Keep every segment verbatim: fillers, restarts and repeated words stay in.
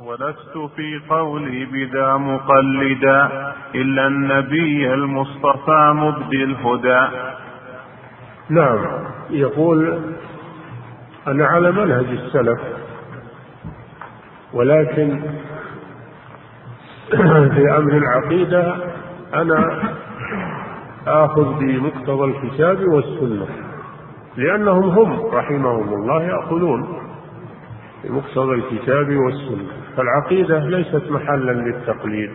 ولست في قولي بذا مقلدا إلا النبي المصطفى مبدي الهدى. نعم، يقول أنا على منهج السلف، ولكن في أمر العقيدة أنا آخذ بمقتضى الكتاب والسنة، لأنهم هم رحمهم الله يأخذون بمقتضى الكتاب والسنة. فالعقيدة ليست محلا للتقليد،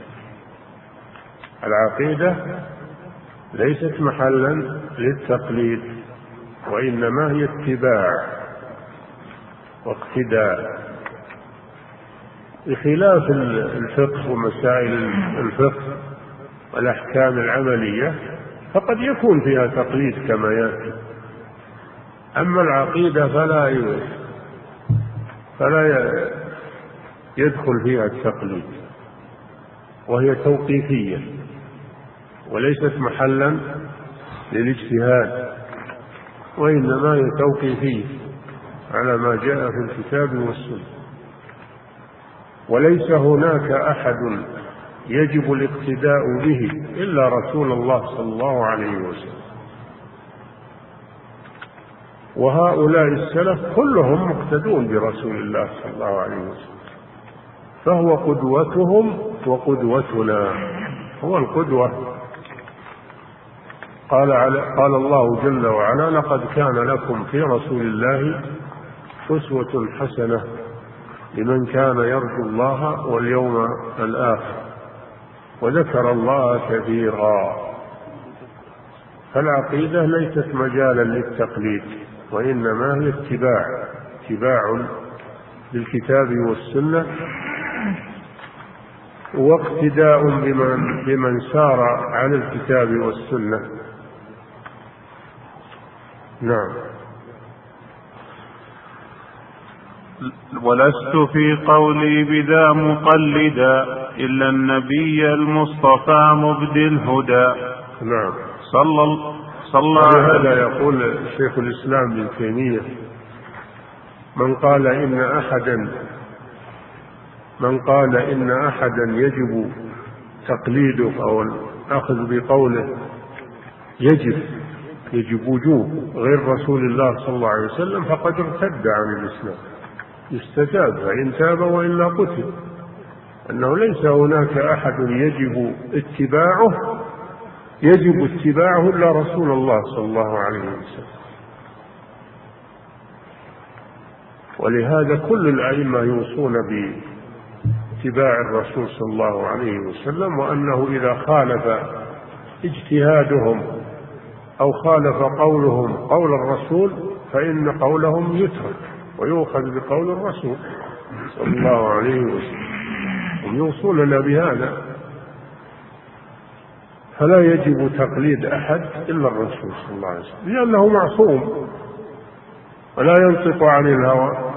العقيدة ليست محلا للتقليد، وإنما هي اتباع واقتداء، بخلاف الفقه ومسائل الفقه والأحكام العملية فقد يكون فيها تقليد كما يأتي. أما العقيدة فلا فلا يدخل فيها التقليد، وهي توقيفية وليست محلا للاجتهاد، وإنما هي توقيفية على ما جاء في الكتاب والسنة. وليس هناك أحد يجب الاقتداء به إلا رسول الله صلى الله عليه وسلم، وهؤلاء السلف كلهم مقتدون برسول الله صلى الله عليه وسلم، فهو قدوتهم وقدوتنا، هو القدوة. قال, قال الله جل وعلا: لقد كان لكم في رسول الله أسوة حسنة لمن كان يرجو الله واليوم الآخر وذكر الله كثيرا. فالعقيدة ليست مجالا للتقليد، وإنما هي اتباع اتباع للكتاب والسنة، واقتداء بمن, بمن سار على الكتاب والسنة. نعم. ولست في قولي بذا مقلدا إلا النبي المصطفى مبدي الهدى. نعم. صلى صلى هذا يقول شيخ الإسلام ابن تيمية: من قال إن أحدا من قال إن أحدا يجب تقليده أو الأخذ بقوله يجب يجب وجوب غير رسول الله صلى الله عليه وسلم فقد ارتد عن الإسلام، يستتاب فإن تاب وإلا قتل. أنه ليس هناك أحد يجب اتباعه يجب اتباعه إلا رسول الله صلى الله عليه وسلم. ولهذا كل الأئمة يوصون باتباع الرسول صلى الله عليه وسلم، وأنه إذا خالف اجتهادهم أو خالف قولهم قول الرسول فإن قولهم يترك ويؤخذ بقول الرسول صلى الله عليه وسلم. هم يوصوننا بهذا، فلا يجب تقليد أحد إلا الرسول صلى الله عليه وسلم، لأنه معصوم ولا ينطق عن الهوى.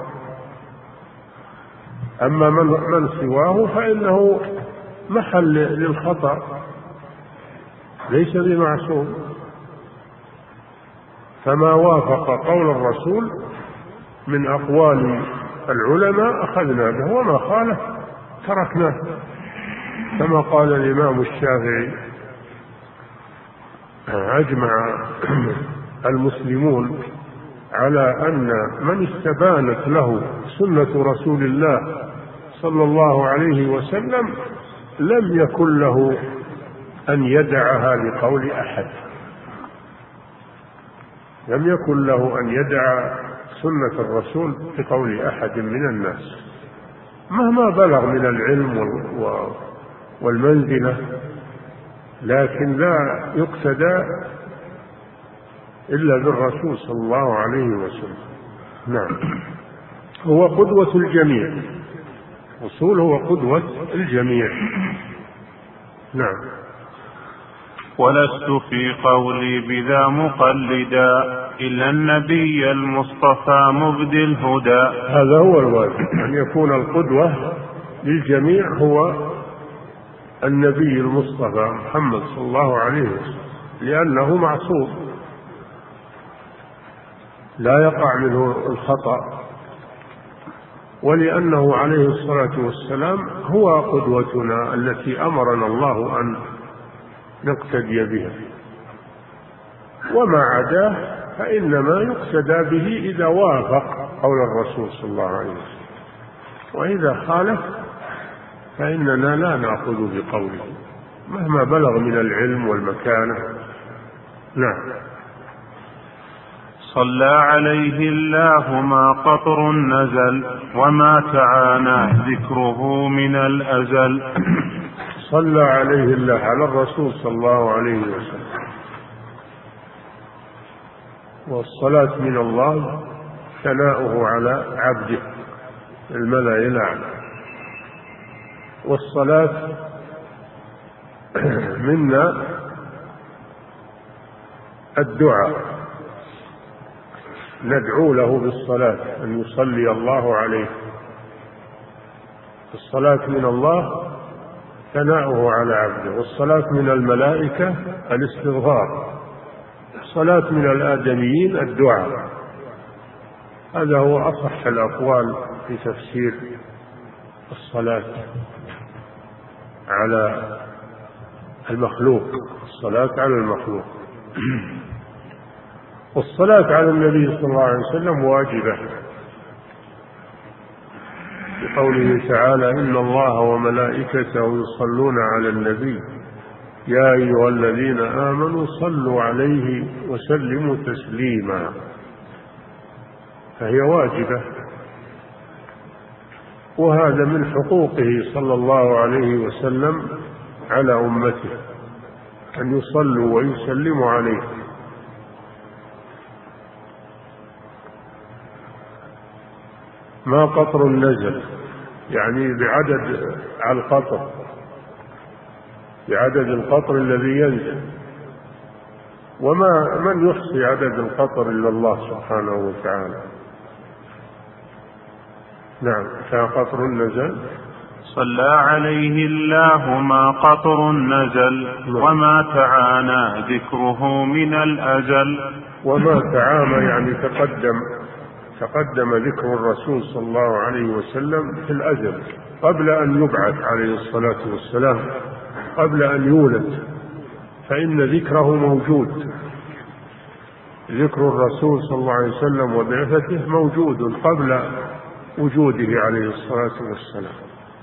أما من, من سواه فإنه محل للخطأ، ليس بمعصوم. فما وافق قول الرسول من أقوال العلماء أخذنا به، وما خالف تركناه، كما قال الإمام الشافعي: أجمع المسلمون على أن من استبانت له سنة رسول الله صلى الله عليه وسلم لم يكن له أن يدعها لقول أحد، لم يكن له أن يدع سنة الرسول لقول أحد من الناس مهما بلغ من العلم والمنزلة، لكن لا يقتدى إلا بالرسول صلى الله عليه وسلم. نعم. هو قدوة الجميع، رسول هو قدوة الجميع. نعم. ولست في قولي بذا مقلدا إلا النبي المصطفى مبدي الهدى. هذا هو الواجب، أن يكون القدوة للجميع هو النبي المصطفى محمد صلى الله عليه وسلم، لأنه معصوم لا يقع منه الخطأ ولأنه عليه الصلاة والسلام هو قدوتنا التي أمرنا الله أن نقتدي بها، وما عداه فإنما يقتدى به إذا وافق قول الرسول صلى الله عليه وسلم، وإذا خالف فإننا لا نأخذ بقوله مهما بلغ من العلم والمكانة. نعم. صلى عليه الله ما قطر نزل وما تعانى ذكره من الأزل. صلى عليه الله على الرسول صلى الله عليه وسلم، والصلاة من الله ثناؤه على عبده الملأ الأعلى، والصلاة منا الدعاء، ندعو له بالصلاة أن يصلي الله عليه. الصلاة من الله ثناؤه على عبده، والصلاة من الملائكة الاستغفار، الصلاة من الآدميين الدعاء. هذا هو أصح الأقوال في تفسير الصلاة على المخلوق، الصلاة على المخلوق. والصلاة على النبي صلى الله عليه وسلم واجبة، بقوله تعالى: إن الله وملائكته يصلون على النبي يا أيها الذين آمنوا صلوا عليه وسلموا تسليما، فهي واجبة، وهذا من حقوقه صلى الله عليه وسلم على أمته أن يصلوا ويسلموا عليه. ما قطر نزل، يعني بعدد على القطر، بعدد القطر الذي ينزل، وما من يحصي عدد القطر إلا الله سبحانه وتعالى. نعم. فقطر نزل. صلى عليه الله ما قطر نزل وما تعانى ذكره من الأزل. وما تعانى يعني تقدم تقدم ذكر الرسول صلى الله عليه وسلم في الأزل قبل أن يبعث عليه الصلاة والسلام، قبل أن يولد، فإن ذكره موجود. ذكر الرسول صلى الله عليه وسلم وبعثته موجود قبل وجوده عليه الصلاة والسلام،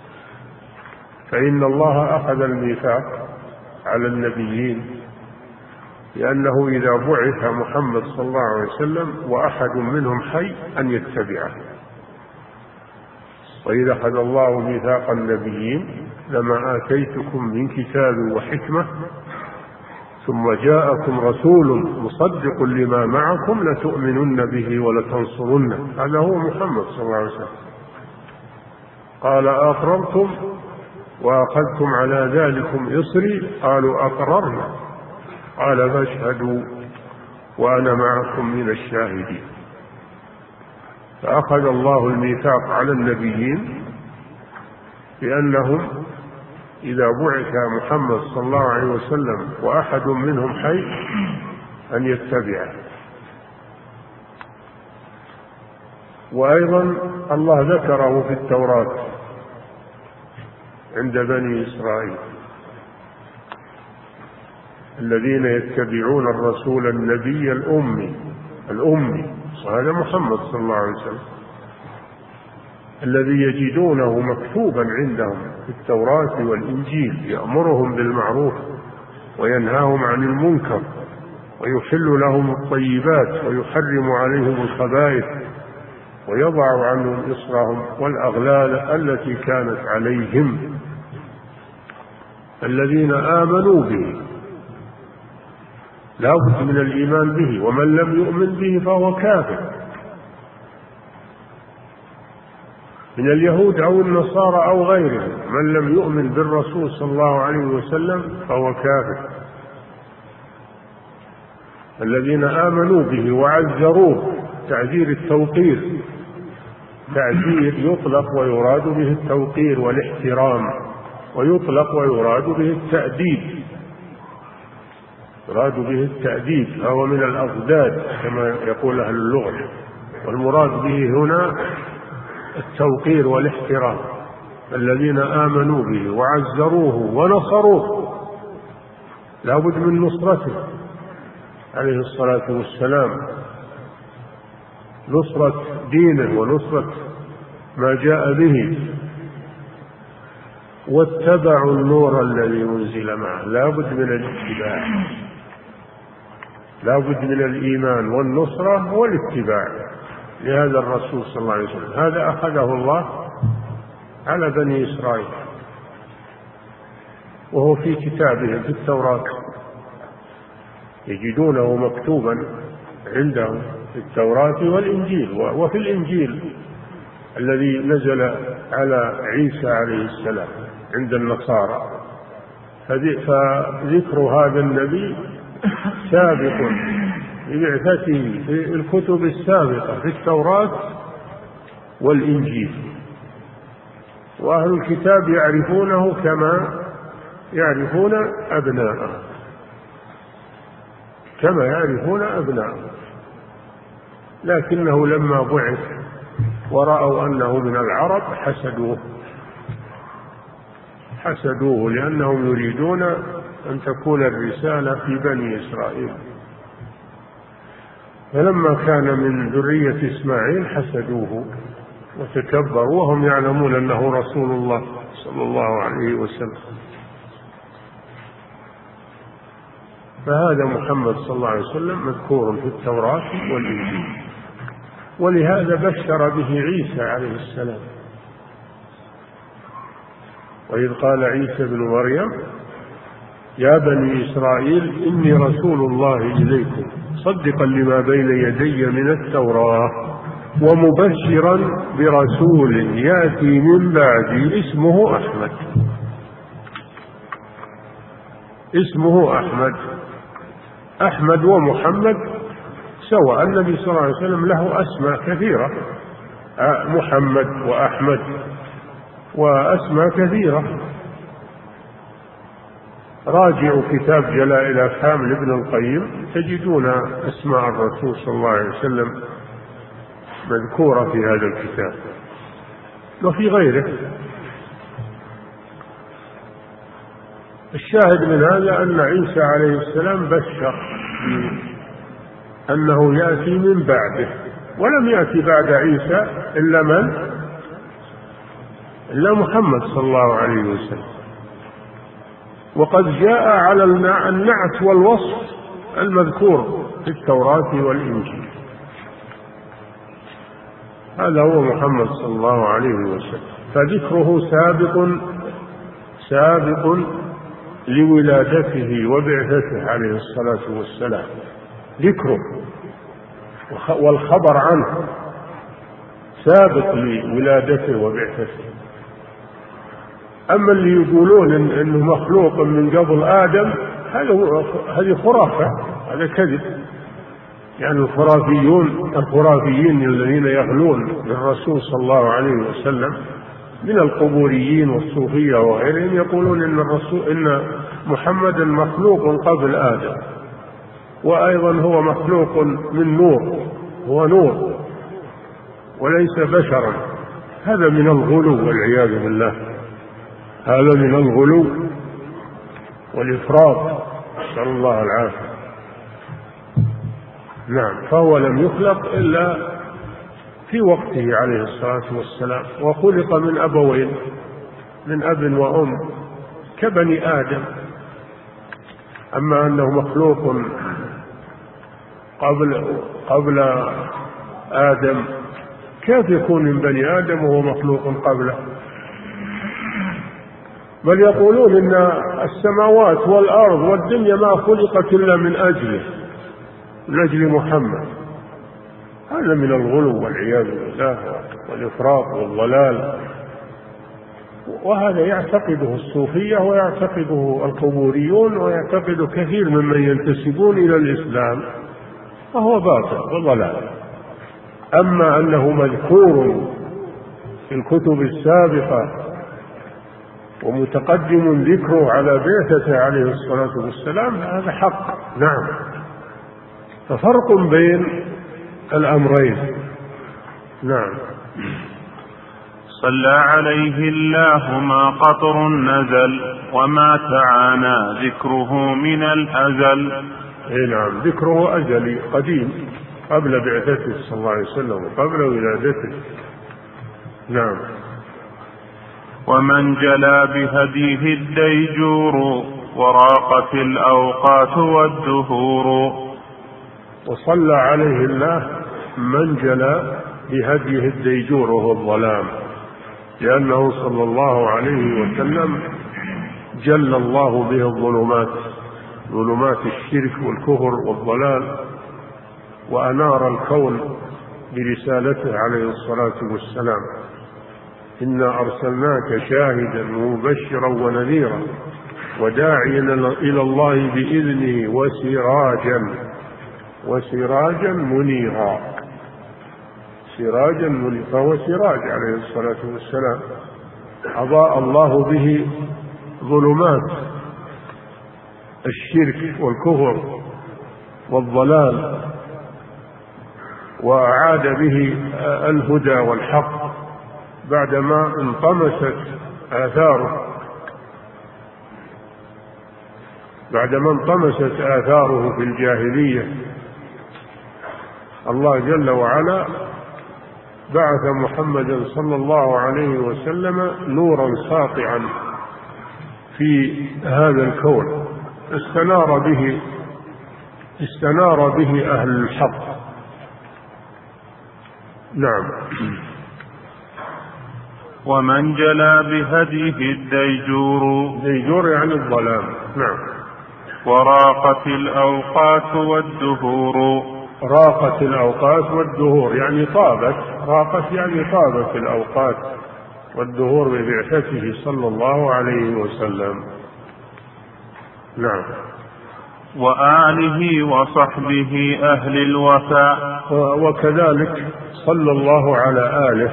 فإن الله أخذ الميثاق على النبيين لأنه إذا بعث محمد صلى الله عليه وسلم وأحد منهم حي أن يتبعه. وإذا أخذ الله ميثاق النبيين لما آتيتكم من كتاب وحكمة ثم جاءكم رسول مصدق لما معكم لتؤمنن به ولتنصرنه. هذا هو محمد صلى الله عليه وسلم. قال: أقررتم وأخذتم على ذلكم إصري؟ قالوا: أقررنا. قال: فاشهدوا وأنا معكم من الشاهدين. فأخذ الله الميثاق على النبيين بأنهم إذا بعث محمد صلى الله عليه وسلم وأحد منهم حي أن يتبعه. وأيضا الله ذكره في التوراة عند بني إسرائيل: الذين يتبعون الرسول النبي الأمي الأمي وهذا محمد صلى الله عليه وسلم الذي يجدونه مكتوبا عندهم في التوراة والإنجيل يأمرهم بالمعروف وينهاهم عن المنكر ويحل لهم الطيبات ويحرم عليهم الخبائث ويضع عنهم إصرهم والأغلال التي كانت عليهم، الذين آمنوا به. لا بد من الإيمان به، ومن لم يؤمن به فهو كافر من اليهود أو النصارى أو غيرهم. من لم يؤمن بالرسول صلى الله عليه وسلم فهو كافر. الذين آمنوا به وعزروه، تعزير التوقير، تعزير يطلق ويراد به التوقير والاحترام، ويطلق ويراد به التأديب، يراد به التأديب، فهو من الأضداد كما يقول أهل اللغة. والمراد به هنا التوقير والاحترام، الذين آمنوا به وعزروه ونصروه لا بد من نصرته عليه الصلاة والسلام، نصرة دينه ونصرة ما جاء به، واتبعوا النور الذي أنزل معه. لا بد من الاتباع، لا بد من الإيمان والنصرة والاتباع لهذا الرسول صلى الله عليه وسلم. هذا أخذه الله على بني إسرائيل، وهو في كتابهم في التوراة، يجدونه مكتوبا عندهم في التوراة والإنجيل. وفي الإنجيل الذي نزل على عيسى عليه السلام عند النصارى، فذكر هذا النبي سابق ببعثته في الكتب السابقة في التوراة والإنجيل، وأهل الكتاب يعرفونه كما يعرفون أبناءهم كما يعرفون أبناءهم لكنه لما بعث ورأوا أنه من العرب حسدوه حسدوه لأنهم يريدون أن تكون الرسالة في بني إسرائيل، فلما كان من ذرية إسماعيل حسدوه وتكبروا وهم يعلمون أنه رسول الله صلى الله عليه وسلم. فهذا محمد صلى الله عليه وسلم مذكور في التوراة والإنجيل، ولهذا بشر به عيسى عليه السلام. وإذ قال عيسى بن مريم يا بني إسرائيل إني رسول الله إليكم صدقا لما بين يدي من التوراة ومبشرا برسول يأتي من بعدي اسمه أحمد اسمه أحمد أحمد ومحمد سواء. النبي صلى الله عليه وسلم له أسماء كثيرة، محمد وأحمد وأسماء كثيرة. راجعوا كتاب جلاء الأفهام لابن القيم تجدون أسماء الرسول صلى الله عليه وسلم مذكورة في هذا الكتاب وفي غيره. الشاهد من هذا أن عيسى عليه السلام بشر أنه يأتي من بعده، ولم يأتي بعد عيسى إلا من؟ إلا محمد صلى الله عليه وسلم. وقد جاء على النعت والوصف المذكور في التوراة والإنجيل. هذا هو محمد صلى الله عليه وسلم، فذكره سابق سابق لولادته وبعثته عليه الصلاة والسلام، ذكره والخبر عنه سابق لولادته وبعثته. أما اللي يقولون إن إنه مخلوق من قبل آدم هذه خرافة، هذا كذب. يعني الخرافيون الخرافيين الذين يغلون بالرسول صلى الله عليه وسلم من القبوريين والصوفية وغيرهم يقولون إن الرسول إن محمدا مخلوق قبل آدم، وأيضا هو مخلوق من نور، هو نور وليس بشرا. هذا من الغلو والعياذ بالله، هذا من الغلو والإفراط، نسأل الله العافية. نعم، فهو لم يخلق إلا في وقته عليه الصلاة والسلام، وخلق من أبوين، من أب وأم كبني آدم. أما أنه مخلوق قبل قبل آدم، كيف يكون من بني آدم وهو مخلوق قبله؟ بل يقولون إن السماوات والأرض والدنيا ما خلقت إلا من أجله، من أجل محمد. هذا من الغلو والعياذ بالله والإفراط والضلال، وهذا يعتقده الصوفية ويعتقده القبوريون ويعتقده كثير ممن ينتسبون إلى الإسلام، وهو باطل وضلال. أما أنه مذكور في الكتب السابقة ومتقدم ذكره على بعثته عليه الصلاة والسلام هذا حق. نعم، ففرق بين الأمرين. نعم. صلى عليه الله ما قطر نزل وما تعانى ذكره من الأزل. اي نعم، ذكره أزلي قديم قبل بعثته صلى الله عليه وسلم وقبل ولادته. نعم. ومن جلا بهديه الديجور وراقت الأوقات والدهور. وصلى عليه الله من جلا بهديه الديجور وهو الظلام، لأنه صلى الله عليه وسلم جل الله به الظلمات، ظلمات الشرك والكفر والضلال، وأنار الكون برسالته عليه الصلاة والسلام. إنا أرسلناك شاهدا ومبشرا ونذيرا وداعيا إلى الله بإذنه وسراجا وسراجا منيرا. سراجا منيرا، فهو سراج عليه الصلاة والسلام، أضاء الله به ظلمات الشرك والكفر والضلال، وأعاد به الهدى والحق بعدما انطمست آثاره بعدما انطمست آثاره في الجاهلية. الله جل وعلا بعث محمدا صلى الله عليه وسلم نورا ساطعا في هذا الكون، استنار به استنار به أهل الحق. نعم. ومن جلا بهديه الديجور. ديجور يعني الظلام. نعم. وراقت الأوقات والدهور. راقت الأوقات والدهور يعني طابت، راقت يعني طابت الأوقات والدهور ببعثته صلى الله عليه وسلم. نعم. وآله وصحبه أهل الوفاء. وكذلك صلى الله على آله،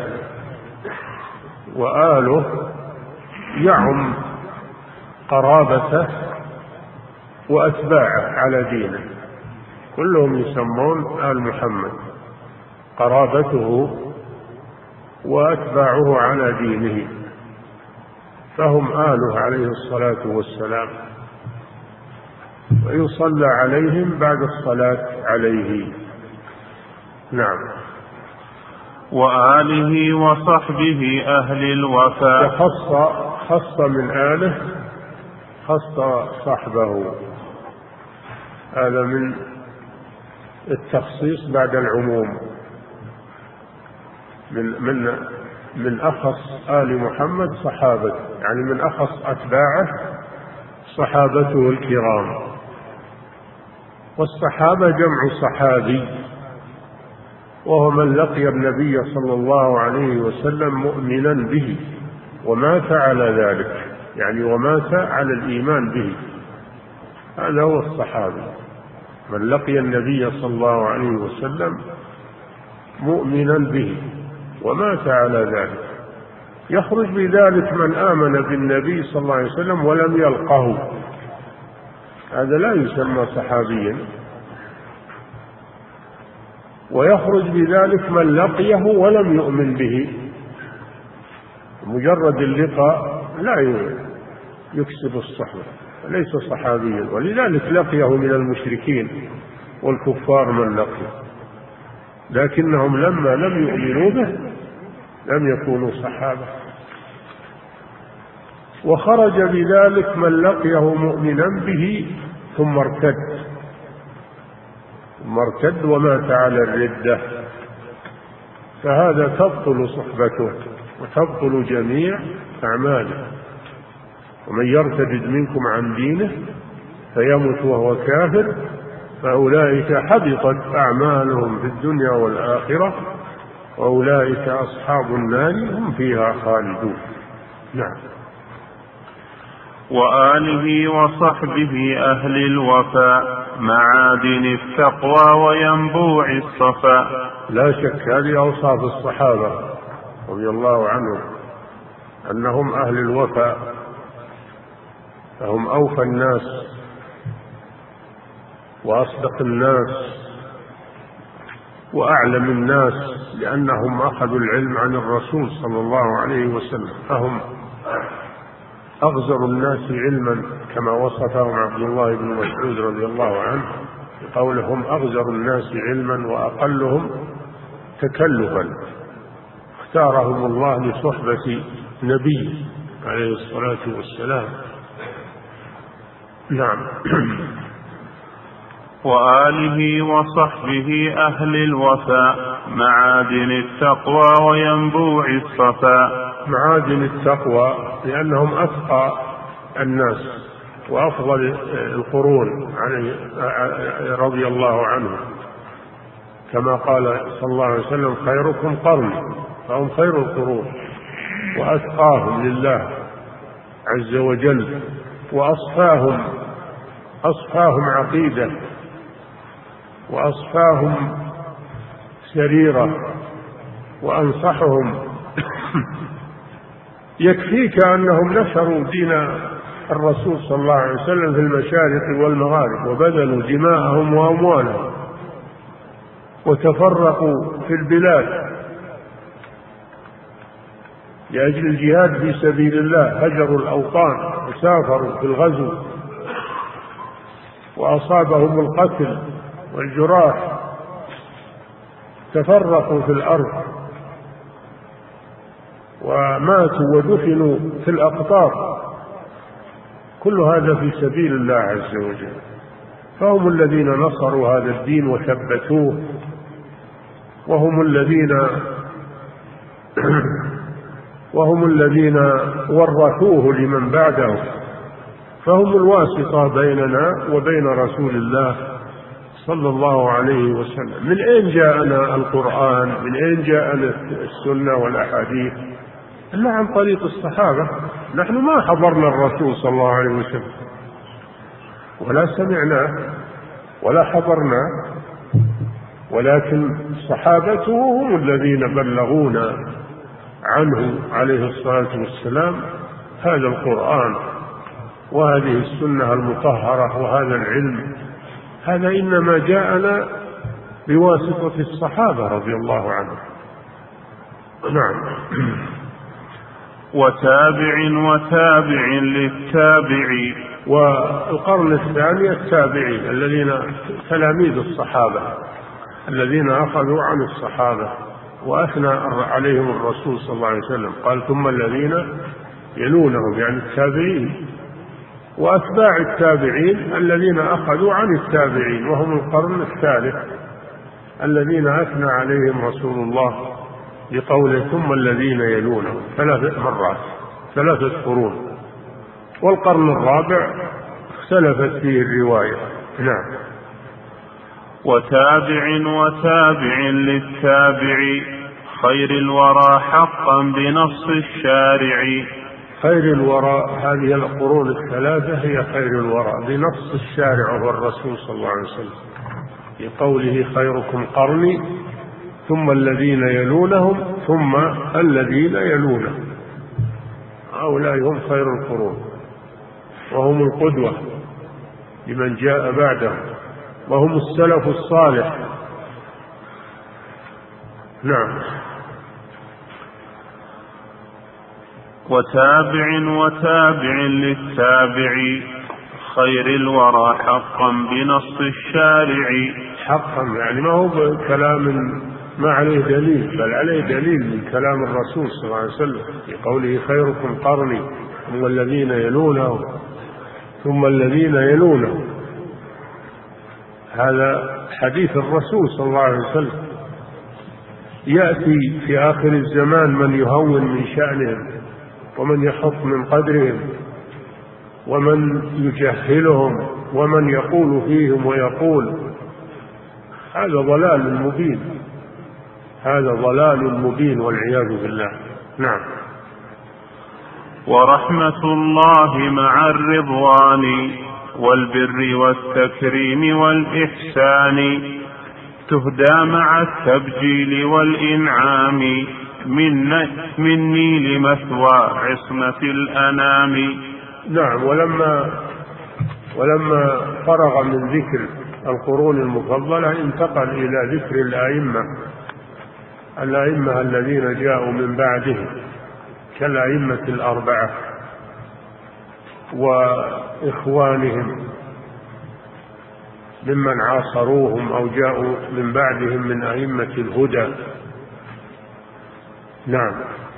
وآله يعم قرابته وأتباعه على دينه، كلهم يسمون آل محمد، قرابته وأتباعه على دينه، فهم آله عليه الصلاة والسلام، ويصلى عليهم بعد الصلاة عليه. نعم. وآله وصحبه أهل الوفاء. خص خص من آله، خص صحبه، هذا من التخصيص بعد العموم، من من من أخص آل محمد صحابته، يعني من أخص أتباعه صحابته الكرام. والصحابة جمع صحابي، وهو من لقي النبي صلى الله عليه وسلم مؤمنا به ومات على ذلك، يعني ومات على الإيمان به، هذا هو الصحابي، من لقي النبي صلى الله عليه وسلم مؤمنا به ومات على ذلك. يخرج بذلك من آمن بالنبي صلى الله عليه وسلم ولم يلقه، هذا لا يسمى صحابيا. ويخرج بذلك من لقيه ولم يؤمن به، مجرد اللقاء لا يكسب الصحبة، ليس صحابيا. ولذلك لقيه من المشركين والكفار من لقيه، لكنهم لما لم يؤمنوا به لم يكونوا صحابة. وخرج بذلك من لقيه مؤمنا به ثم ارتد ثم ارتد ومات على الردة، فهذا تبطل صحبته وتبطل جميع أعماله. ومن يرتد منكم عن دينه فيمت وهو كافر فأولئك حبطت أعمالهم في الدنيا والآخرة وأولئك أصحاب النار هم فيها خالدون. نعم. وآله وصحبه أهل الوفاء معادن التقوى وينبوع الصفاء. لا شك هذه أوصاف الصحابة رضي الله عنهم، أنهم أهل الوفاء، فهم أوفى الناس وأصدق الناس وأعلم الناس، لأنهم أخذوا العلم عن الرسول صلى الله عليه وسلم، فهم أغزر الناس علما كما وصفهم عبد الله بن مسعود رضي الله عنه قولهم أغزر الناس علما وأقلهم تكلفا، اختارهم الله لصحبة نبي عليه الصلاة والسلام. نعم. وآله وصحبه أهل الوفاء معادن التقوى وينبوع الصفاء. معادن التقوى لأنهم أتقى الناس وأفضل القرون عليه رضي الله عنه، كما قال صلى الله عليه وسلم خيركم قرني، فهم خير القرون وأتقاهم لله عز وجل، وأصفاهم أصفاهم عقيدة وأصفاهم سريرة وأنصحهم. يكفيك أنهم نشروا دين الرسول صلى الله عليه وسلم في المشارق والمغارب، وبذلوا دماءهم وأموالهم وتفرقوا في البلاد لأجل الجهاد في سبيل الله، هجروا الأوطان وسافروا في الغزو وأصابهم القتل والجراح، تفرقوا في الأرض وماتوا ودفنوا في الأقطار، كل هذا في سبيل الله عز وجل، فهم الذين نصروا هذا الدين وثبتوه، وهم الذين وهم الذين ورثوه لمن بعدهم، فهم الواسطة بيننا وبين رسول الله صلى الله عليه وسلم. من أين جاءنا القرآن؟ من أين جاءنا السنة والأحاديث؟ إلا عن طريق الصحابة. نحن ما حضرنا الرسول صلى الله عليه وسلم ولا سمعناه ولا حضرناه، ولكن صحابته هم الذين بلغونا عنه عليه الصلاة والسلام هذا القرآن وهذه السنة المطهرة وهذا العلم. هذا إنما جاءنا بواسطة الصحابة رضي الله عنهم. نعم. وتابع وتابع للتابع. والقرن الثاني التابعين الذين تلاميذ الصحابة الذين أخذوا عن الصحابة وأثنى عليهم الرسول صلى الله عليه وسلم، قال ثم الذين يلونهم، يعني التابعين، وأتباع التابعين الذين أخذوا عن التابعين وهم القرن الثالث الذين أثنى عليهم رسول الله بقوله ثم الذين يلونهم ثلاث مرات، ثلاثة قرون. والقرن الرابع اختلفت فيه الرواية. نعم. وتابع وتابع للتابع خير الورى حقا بنص الشارع. خير الورى، هذه القرون الثلاثة هي خير الورى بنص الشارع هو الرسول صلى الله عليه وسلم بقوله خيركم قرني ثم الذين يلونهم ثم الذين يلونهم. هؤلاء هم خير القرون وهم القدوة لمن جاء بعدهم وهم السلف الصالح. نعم. وتابع وتابع للتابع خير الورى حقا بنص الشارع. حقا يعني ما هو كلام ما عليه دليل، بل عليه دليل من كلام الرسول صلى الله عليه وسلم في قوله خيركم قرني ثم الذين يلونه ثم الذين يلونه. هذا حديث الرسول صلى الله عليه وسلم. يأتي في آخر الزمان من يهون من شأنهم ومن يحط من قدرهم ومن يجهلهم ومن يقول فيهم ويقول. هذا ضلال مبين، هذا ضلال مبين والعياذ بالله. نعم. ورحمة الله مع الرضوان والبر والتكريم والإحسان تهدى مع التبجيل والإنعام من مني لمثوى عصمة الأنام. نعم. ولما ولما فرغ من ذكر القرون المفضلة انتقل إلى ذكر الأئمة الأئمة الذين جاءوا من بعدهم كالأئمة الأربعة وإخوانهم ممن عاصروهم أو جاءوا من بعدهم من أئمة الهدى. نعم.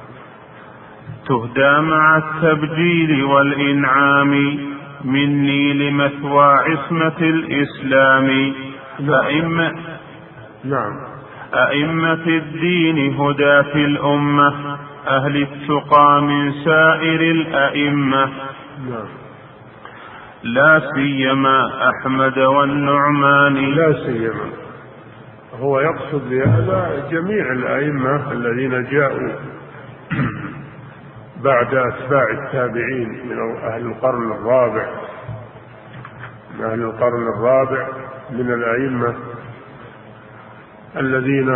تهدى مع التبجيل والإنعام مني لمثوى عصمة الإسلام. أئمة نعم. أئمة الدين هداة الأمة أهل التقى من سائر الأئمة. نعم. لا سيما أحمد والنعمان. لا سيما، هو يقصد بهذا جميع الأئمة الذين جاءوا بعد أتباع التابعين من أهل القرن الرابع من أهل القرن الرابع من الأئمة الذين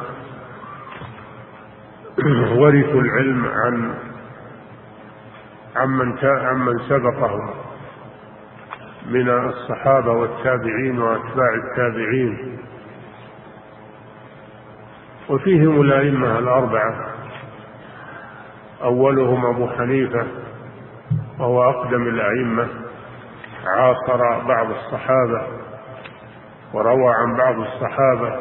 ورثوا العلم عن عمن عمن سبقهم من الصحابة والتابعين وأتباع التابعين، وفيهم الأئمة الأربعة أولهم أبو حنيفة وهو أقدم الأئمة، عاصر بعض الصحابة وروى عن بعض الصحابة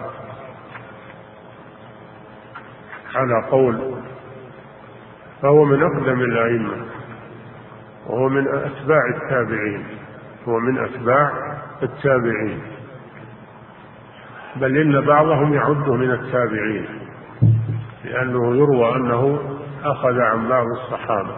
على قول، فهو من أقدم الأئمة وهو من أتباع التابعين هو من أتباع التابعين بل إن بعضهم يعده من التابعين لأنه يروى أنه أخذ عن بعض الصحابة.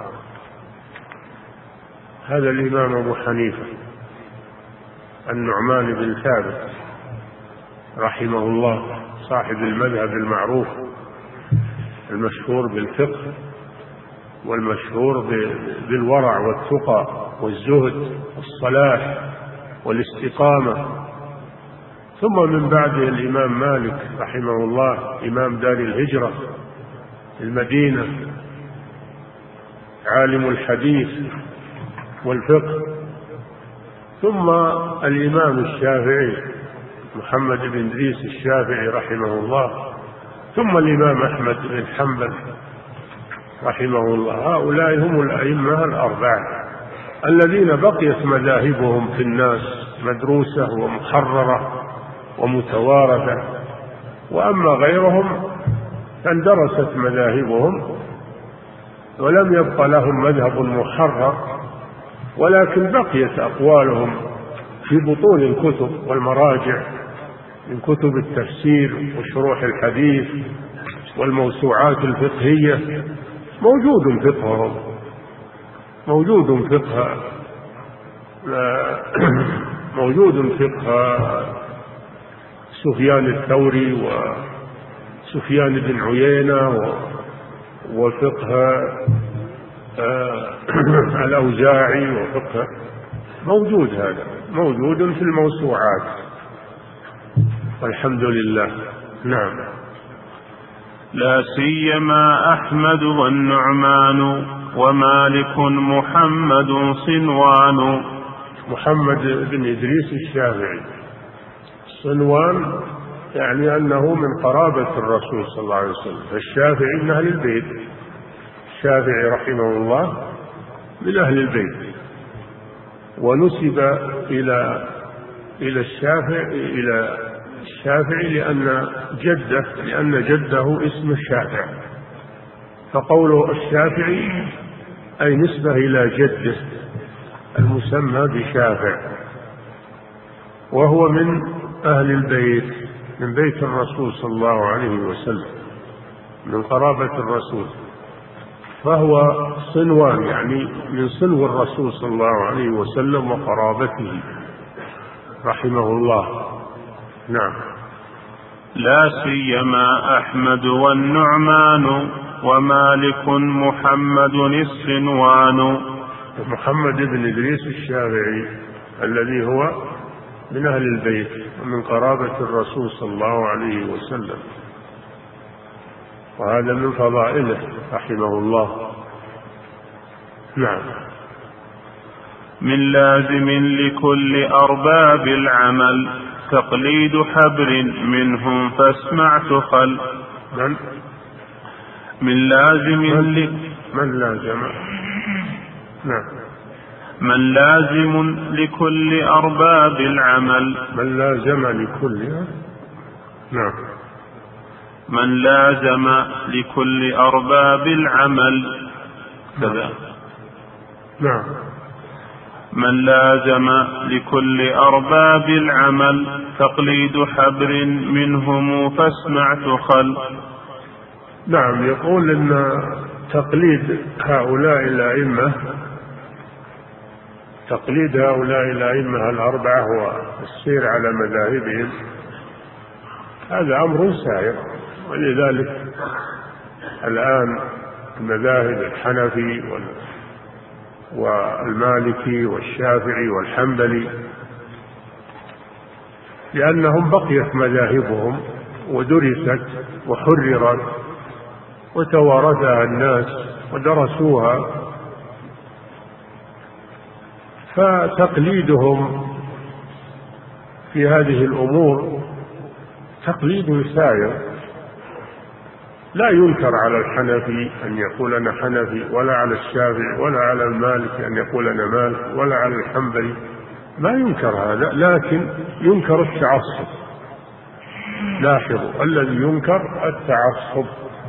هذا الإمام أبو حنيفة النعمان بن ثابت رحمه الله، صاحب المذهب المعروف المشهور بالفقه والمشهور بالورع والتقى والزهد والصلاح والاستقامة. ثم من بعده الإمام مالك رحمه الله إمام دار الهجرة المدينة، عالم الحديث والفقه. ثم الإمام الشافعي محمد بن إدريس الشافعي رحمه الله، ثم الإمام أحمد بن حنبل رحمه الله. هؤلاء هم الأئمة الأربعة الذين بقيت مذاهبهم في الناس مدروسة ومحررة ومتوارثة، وأما غيرهم فاندرست مذاهبهم ولم يبق لهم مذهب محرر، ولكن بقيت أقوالهم في بطون الكتب والمراجع من كتب التفسير وشروح الحديث والموسوعات الفقهية. موجود فقههم موجود فقه موجود فقه سفيان الثوري وسفيان بن عيينة وفقه الأوزاعي وفقه موجود، هذا موجود في الموسوعات والحمد لله. نعم. لا سيما أحمد والنعمان ومالك محمد صنوان. محمد بن إدريس الشافعي صنوان يعني أنه من قرابة الرسول صلى الله عليه وسلم، فالشافعي من أهل البيت، الشافعي رحمه الله من أهل البيت، ونسب إلى إلى الشافعي إلى الشافعي لأن جده لأن جده اسم الشافع، فقوله الشافعي أي نسبة إلى جده المسمى بشافع، وهو من أهل البيت من بيت الرسول صلى الله عليه وسلم من قرابة الرسول، فهو صنوان يعني من صنو الرسول صلى الله عليه وسلم وقرابته رحمه الله. نعم. لا سيما أحمد والنعمان ومالك محمد الصنوان. محمد بن إدريس الشافعي الذي هو من أهل البيت ومن قرابة الرسول صلى الله عليه وسلم، وهذا من فضائله رحمه الله. نعم. من لازم لكل أرباب العمل تقليد حبر منهم فاسمع تخل. من من لازم من, من لازم نعم من لازم لكل أرباب العمل. من لازم لكل نعم من لازم لكل أرباب العمل كذا. نعم من لازم لكل أرباب العمل تقليد حبر منهم فاسمع تخل. نعم. يقول إن تقليد هؤلاء الأئمة تقليد هؤلاء الأئمة الأربعة والسير على مذاهبهم هذا أمر سائر، ولذلك الآن المذاهب الحنفي والمالكي والشافعي والحنبلي لأنهم بقيت مذاهبهم ودرست وحررت وتوارثها الناس ودرسوها، فتقليدهم في هذه الأمور تقليد سائر. لا ينكر على الحنفي أن يقول أنا حنفي، ولا على الشافعي، ولا على المالكي أن يقول أنا مالك، ولا على الحنبلي، ما ينكر هذا، لكن ينكر التعصب. لاحظوا، الذي ينكر التعصب،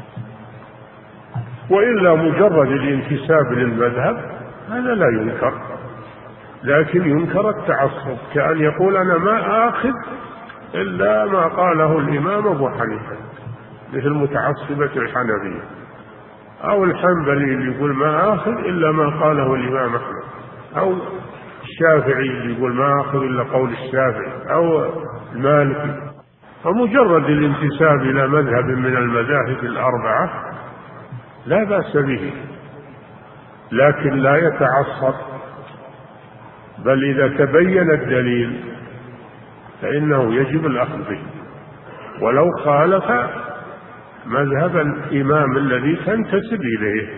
وإلا مجرد الانتساب للمذهب هذا لا ينكر، لكن ينكر التعصب، كأن يقول أنا ما آخذ إلا ما قاله الإمام أبو حنيفة مثل متعصبة الحنفية، أو الحنبلي اللي يقول ما آخذ إلا ما قاله الإمام أحمد، أو الشافعي اللي يقول ما آخذ إلا قول الشافعي، أو المالكي. فمجرد الانتساب إلى مذهب من المذاهب الأربعة لا بأس به، لكن لا يتعصب، بل إذا تبين الدليل فإنه يجب الأخذ به، ولو خالف مذهب الإمام الذي تنتسب إليه.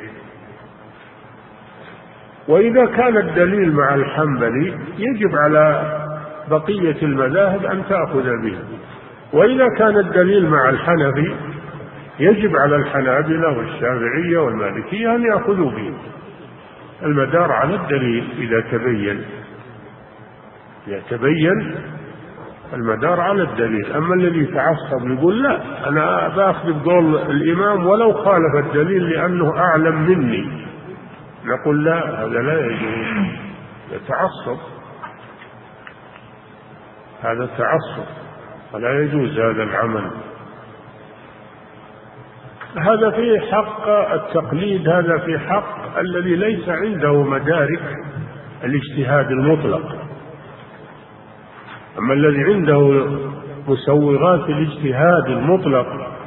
وإذا كان الدليل مع الحنبلي يجب على بقية المذاهب أن تأخذ به، وإذا كان الدليل مع الحنفي يجب على الحنابلة والشافعية والمالكية أن يأخذوا به. المدار على الدليل إذا تبين إذا تبين المدار على الدليل. أما الذي يتعصب يقول لا أنا بأخذ بقول الإمام ولو خالف الدليل لأنه أعلم مني، نقول لا، هذا لا يجوز، يتعصب، هذا تعصب ولا يجوز هذا العمل. هذا في حق التقليد، هذا في حق الذي ليس عنده مدارك الاجتهاد المطلق. أما الذي عنده مسوغات الاجتهاد المطلق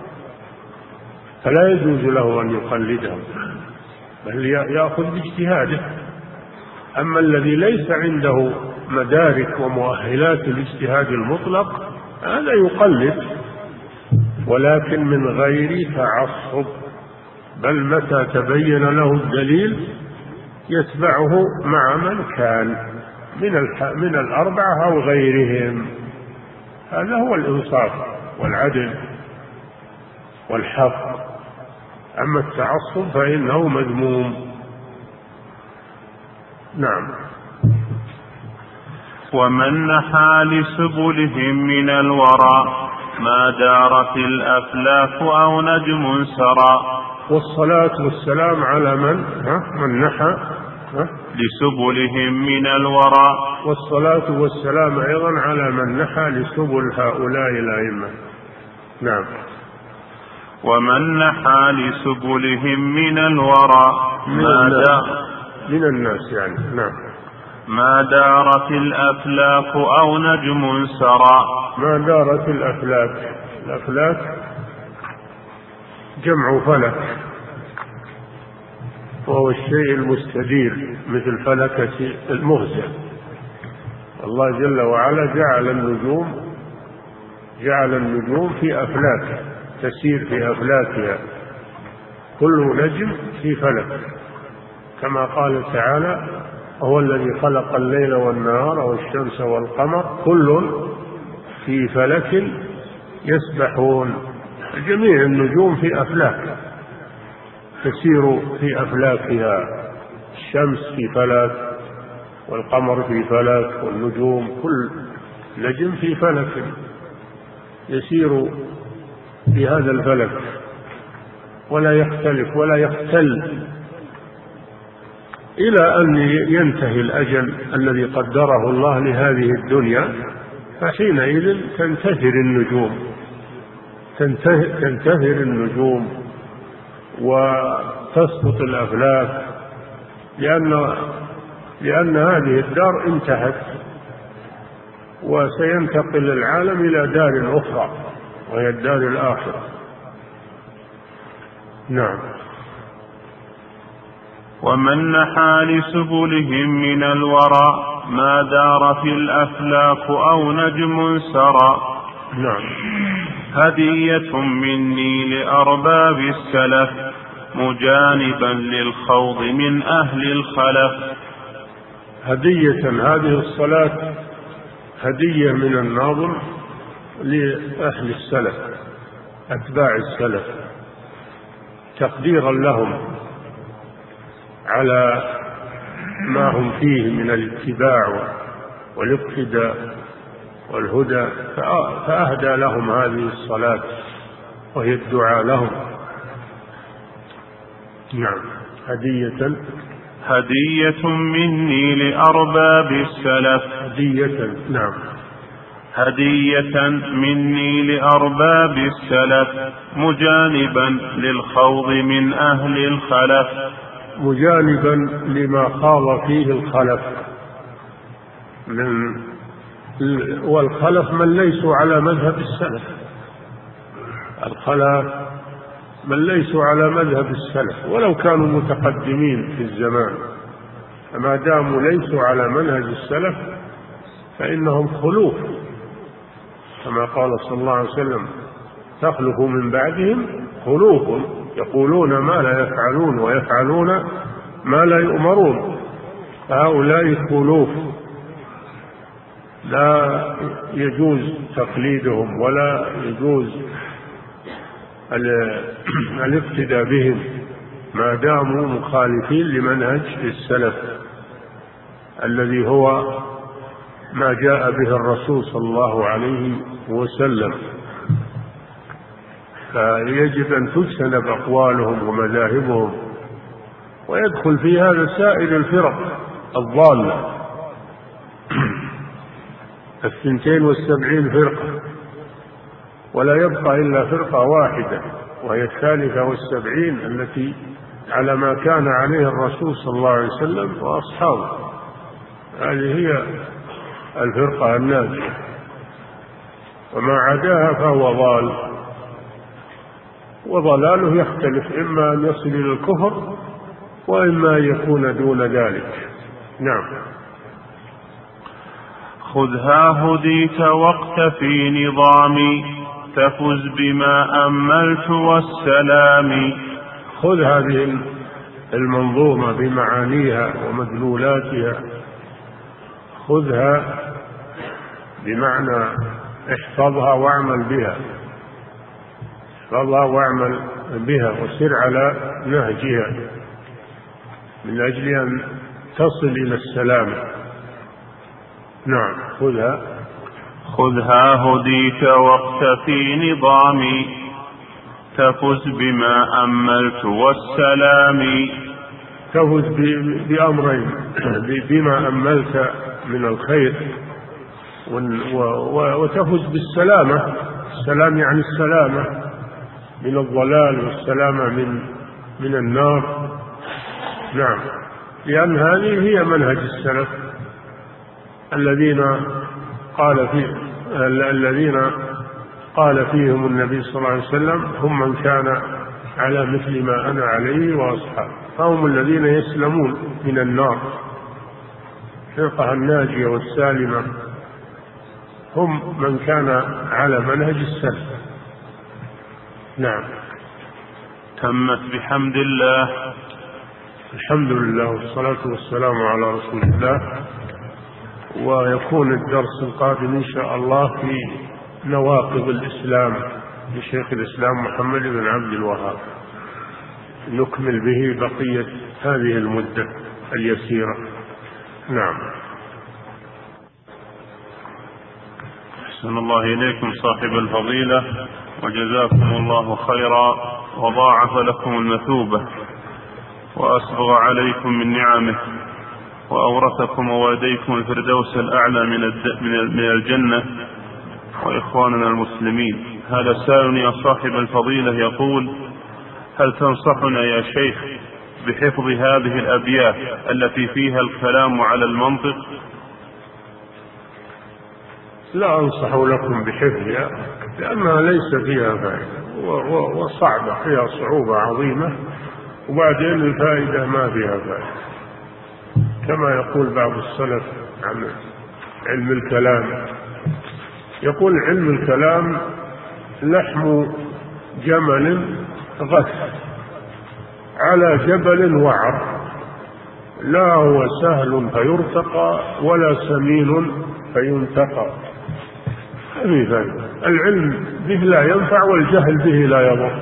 فلا يجوز له أن يقلدهم، بل يأخذ باجتهاده. أما الذي ليس عنده مدارك ومؤهلات الاجتهاد المطلق هذا يقلد، ولكن من غير تعصب، بل متى تبين له الدليل يتبعه مع من كان من من الأربعة أو غيرهم. هذا هو الإنصاف والعدل والحق. أما التعصب فإنه مذموم. نعم. ومن نحى لسبلهم من الورى ما دارت الأفلاك أو نجم سرى. والصلاة والسلام على من ها من نحى ها لسبلهم من الورى، والصلاة والسلام أيضا على من نحى لسبل هؤلاء الأئمة. نعم. ومن نحى لسبلهم من الورى ما دار من الناس يعني. نعم. ما دارت الأفلاك أو نجم سرى. ما دارت الأفلاك، الأفلاك جمع فلك، وهو الشيء المستدير مثل فلكة المغزى. الله جل وعلا جعل النجوم جعل النجوم في أفلاك تسير في أفلاكها، كل نجم في فلك، كما قال تعالى هو الذي خلق الليل والنهار والشمس والقمر كل في فلك يسبحون. جميع النجوم في أفلاك تسير في أفلاكها، الشمس في فلك، والقمر في فلك، والنجوم كل نجم في فلك يسير في هذا الفلك ولا يختلف ولا يختل إلى أن ينتهي الأجل الذي قدره الله لهذه الدنيا، فحينئذ تنتهر النجوم تنتهر النجوم وتسقط الأفلاك، لأن لأن هذه الدار انتهت، وسينتقل العالم إلى دار أخرى وهي الدار الآخرة. نعم. ومن نحى لسبلهم من الورى ما دار في الأفلاك أو نجم سرى. نعم. هدية مني لأرباب السلف مجانبا للخوض من أهل الخلف. هدية، هذه الصلاة هدية من الناظم لأهل السلف أتباع السلف تقديرا لهم على ما هم فيه من الاتباع والاقتداء والهدى، فأهدى لهم هذه الصلاة وهي الدعاء لهم. نعم. هدية هدية مني لأرباب السلف. هدية. نعم. هدية مني لأرباب السلف مجانبا للخوض من أهل الخلف. مجانبا لما خاض فيه الخلف من والخلف من ليسوا على مذهب السلف. الخلف من ليسوا على مذهب السلف ولو كانوا متقدمين في الزمان، فما داموا ليسوا على منهج السلف فإنهم خلوف، كما قال صلى الله عليه وسلم: تخلف من بعدهم خلوف يقولون ما لا يفعلون ويفعلون ما لا يؤمرون. هؤلاء خلوف لا يجوز تقليدهم ولا يجوز الاقتداء بهم ما داموا مخالفين لمنهج السلف الذي هو ما جاء به الرسول صلى الله عليه وسلم. فيجب أن تجتنب أقوالهم ومذاهبهم، ويدخل في هذا سائر الفرق الضالة الثنتين والسبعين فرقة، ولا يبقى إلا فرقة واحدة وهي الثالثة والسبعين التي على ما كان عليه الرسول صلى الله عليه وسلم وأصحابه. هذه هي الفرقة الناجية، وما عداها فهو ضال، وضلاله يختلف، إما أن يصل إلى الكفر وإما أن يكون دون ذلك. نعم. خذها هديت واقتفي نظامي تفز بما أملت والسلام. خذ هذه المنظومة بمعانيها ومدلولاتها، خذها بمعنى احفظها واعمل بها، احفظها واعمل بها وسر على نهجها من أجل أن تصل إلى السلام. نعم. خذها خذها هديت واقتفي نظامي تفز بما أملت والسلام. تفز بأمرين: بما أملت من الخير، وتفز بالسلامة. السلام يعني السلامة من الضلال والسلامة من من النار. نعم. لأن هذه هي منهج السلف الذين قال فيه الذين قال فيهم النبي صلى الله عليه وسلم: هم من كان على مثل ما أنا عليه وأصحابي، فهم الذين يسلمون من النار. الفرقة الناجية والسالمة هم من كان على منهج السلف. نعم. تمت بحمد الله. الحمد لله والصلاة والسلام على رسول الله. ويكون الدرس القادم إن شاء الله في نواقض الإسلام لشيخ الإسلام محمد بن عبد الوهاب، نكمل به بقية هذه المدة اليسيرة. نعم. أحسن الله إليكم صاحب الفضيلة، وجزاكم الله خيرا وضاعف لكم المثوبة وأسبغ عليكم من نعمه وأورثكم ووالديكم الفردوس الأعلى من الجنة وإخواننا المسلمين. هذا سائل يا صاحب الفضيلة يقول: هل تنصحنا يا شيخ بحفظ هذه الأبيات التي فيها الكلام على المنطق؟ لا أنصح لكم بحفظها لأنها ليس فيها فائدة وصعبة، فيها صعوبة عظيمة، وبعدين الفائدة ما فيها فائدة، كما يقول بعض السلف عن علم الكلام، يقول علم الكلام لحم جمل غث على جبل وعر، لا هو سهل فيرتقى ولا سمين فينتقى. هذه فائدة. العلم به لا ينفع والجهل به لا يضر،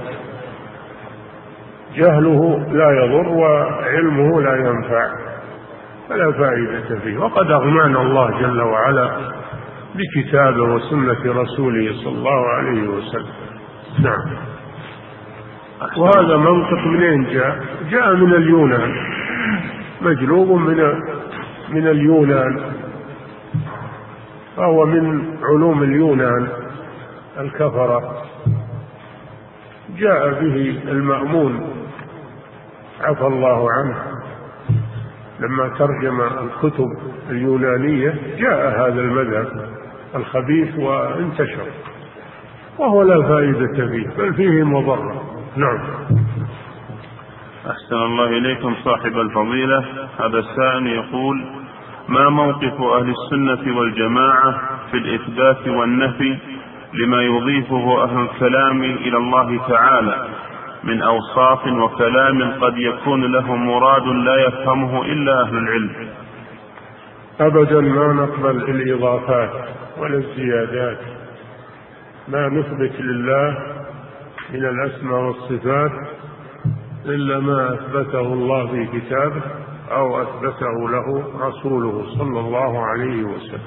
جهله لا يضر وعلمه لا ينفع، فلا فائدة فيه. وقد أغنانا الله جل وعلا بكتابه وسنة رسوله صلى الله عليه وسلم. نعم. وهذا منطق منين جاء؟ جاء من اليونان، مجلوب من من اليونان، فهو من علوم اليونان الكفرة. جاء به المأمون عفى الله عنه لما ترجم الكتب اليونانية، جاء هذا المذهب الخبيث وانتشر، وهو لا فائدة فيه بل فيه مضرة. نعم. أحسن الله إليكم صاحب الفضيلة. هذا السائل يقول: ما موقف أهل السنة والجماعة في الإثبات والنفي لما يضيفه أهل الكلام إلى الله تعالى من أوصاف وكلام قد يكون له مراد لا يفهمه إلا أهل العلم؟ أبدا ما نقبل الإضافات ولا الزيادات، ما نثبت لله من الأسماء والصفات إلا ما أثبته الله في كتابه أو أثبته له رسوله صلى الله عليه وسلم،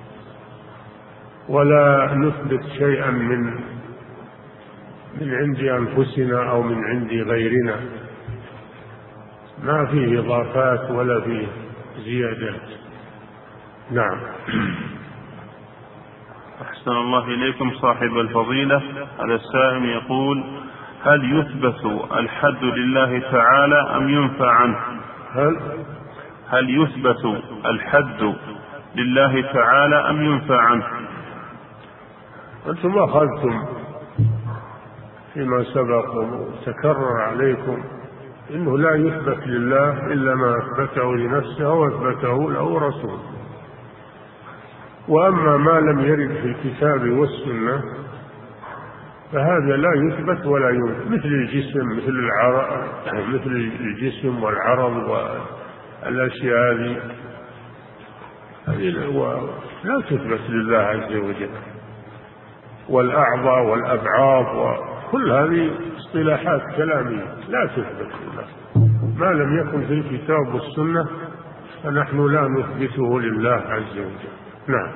ولا نثبت شيئا من من عند أنفسنا أو من عند غيرنا، ما فيه إضافات ولا فيه زيادات. نعم. أحسن الله إليكم صاحب الفضيلة. هذا السائل يقول: هل يثبت الحد لله تعالى أم ينفى عنه؟ هل هل يثبت الحد لله تعالى أم ينفى عنه؟ أنتم أخذتم فيما سبق وتكرر عليكم إنه لا يثبت لله إلا ما أثبته لنفسه وأثبته له رسوله، وأما ما لم يرد في الكتاب والسنة فهذا لا يثبت ولا ينفى، مثل الجسم مثل العرض مثل الجسم والعرض والأشياء هذه لا تثبت لله عز وجل، والأعضاء والأبعاض وكل هذه اصطلاحات كلامية لا تثبت لله، ما لم يكن في الكتاب والسنة فنحن لا نثبته لله عز وجل. نعم.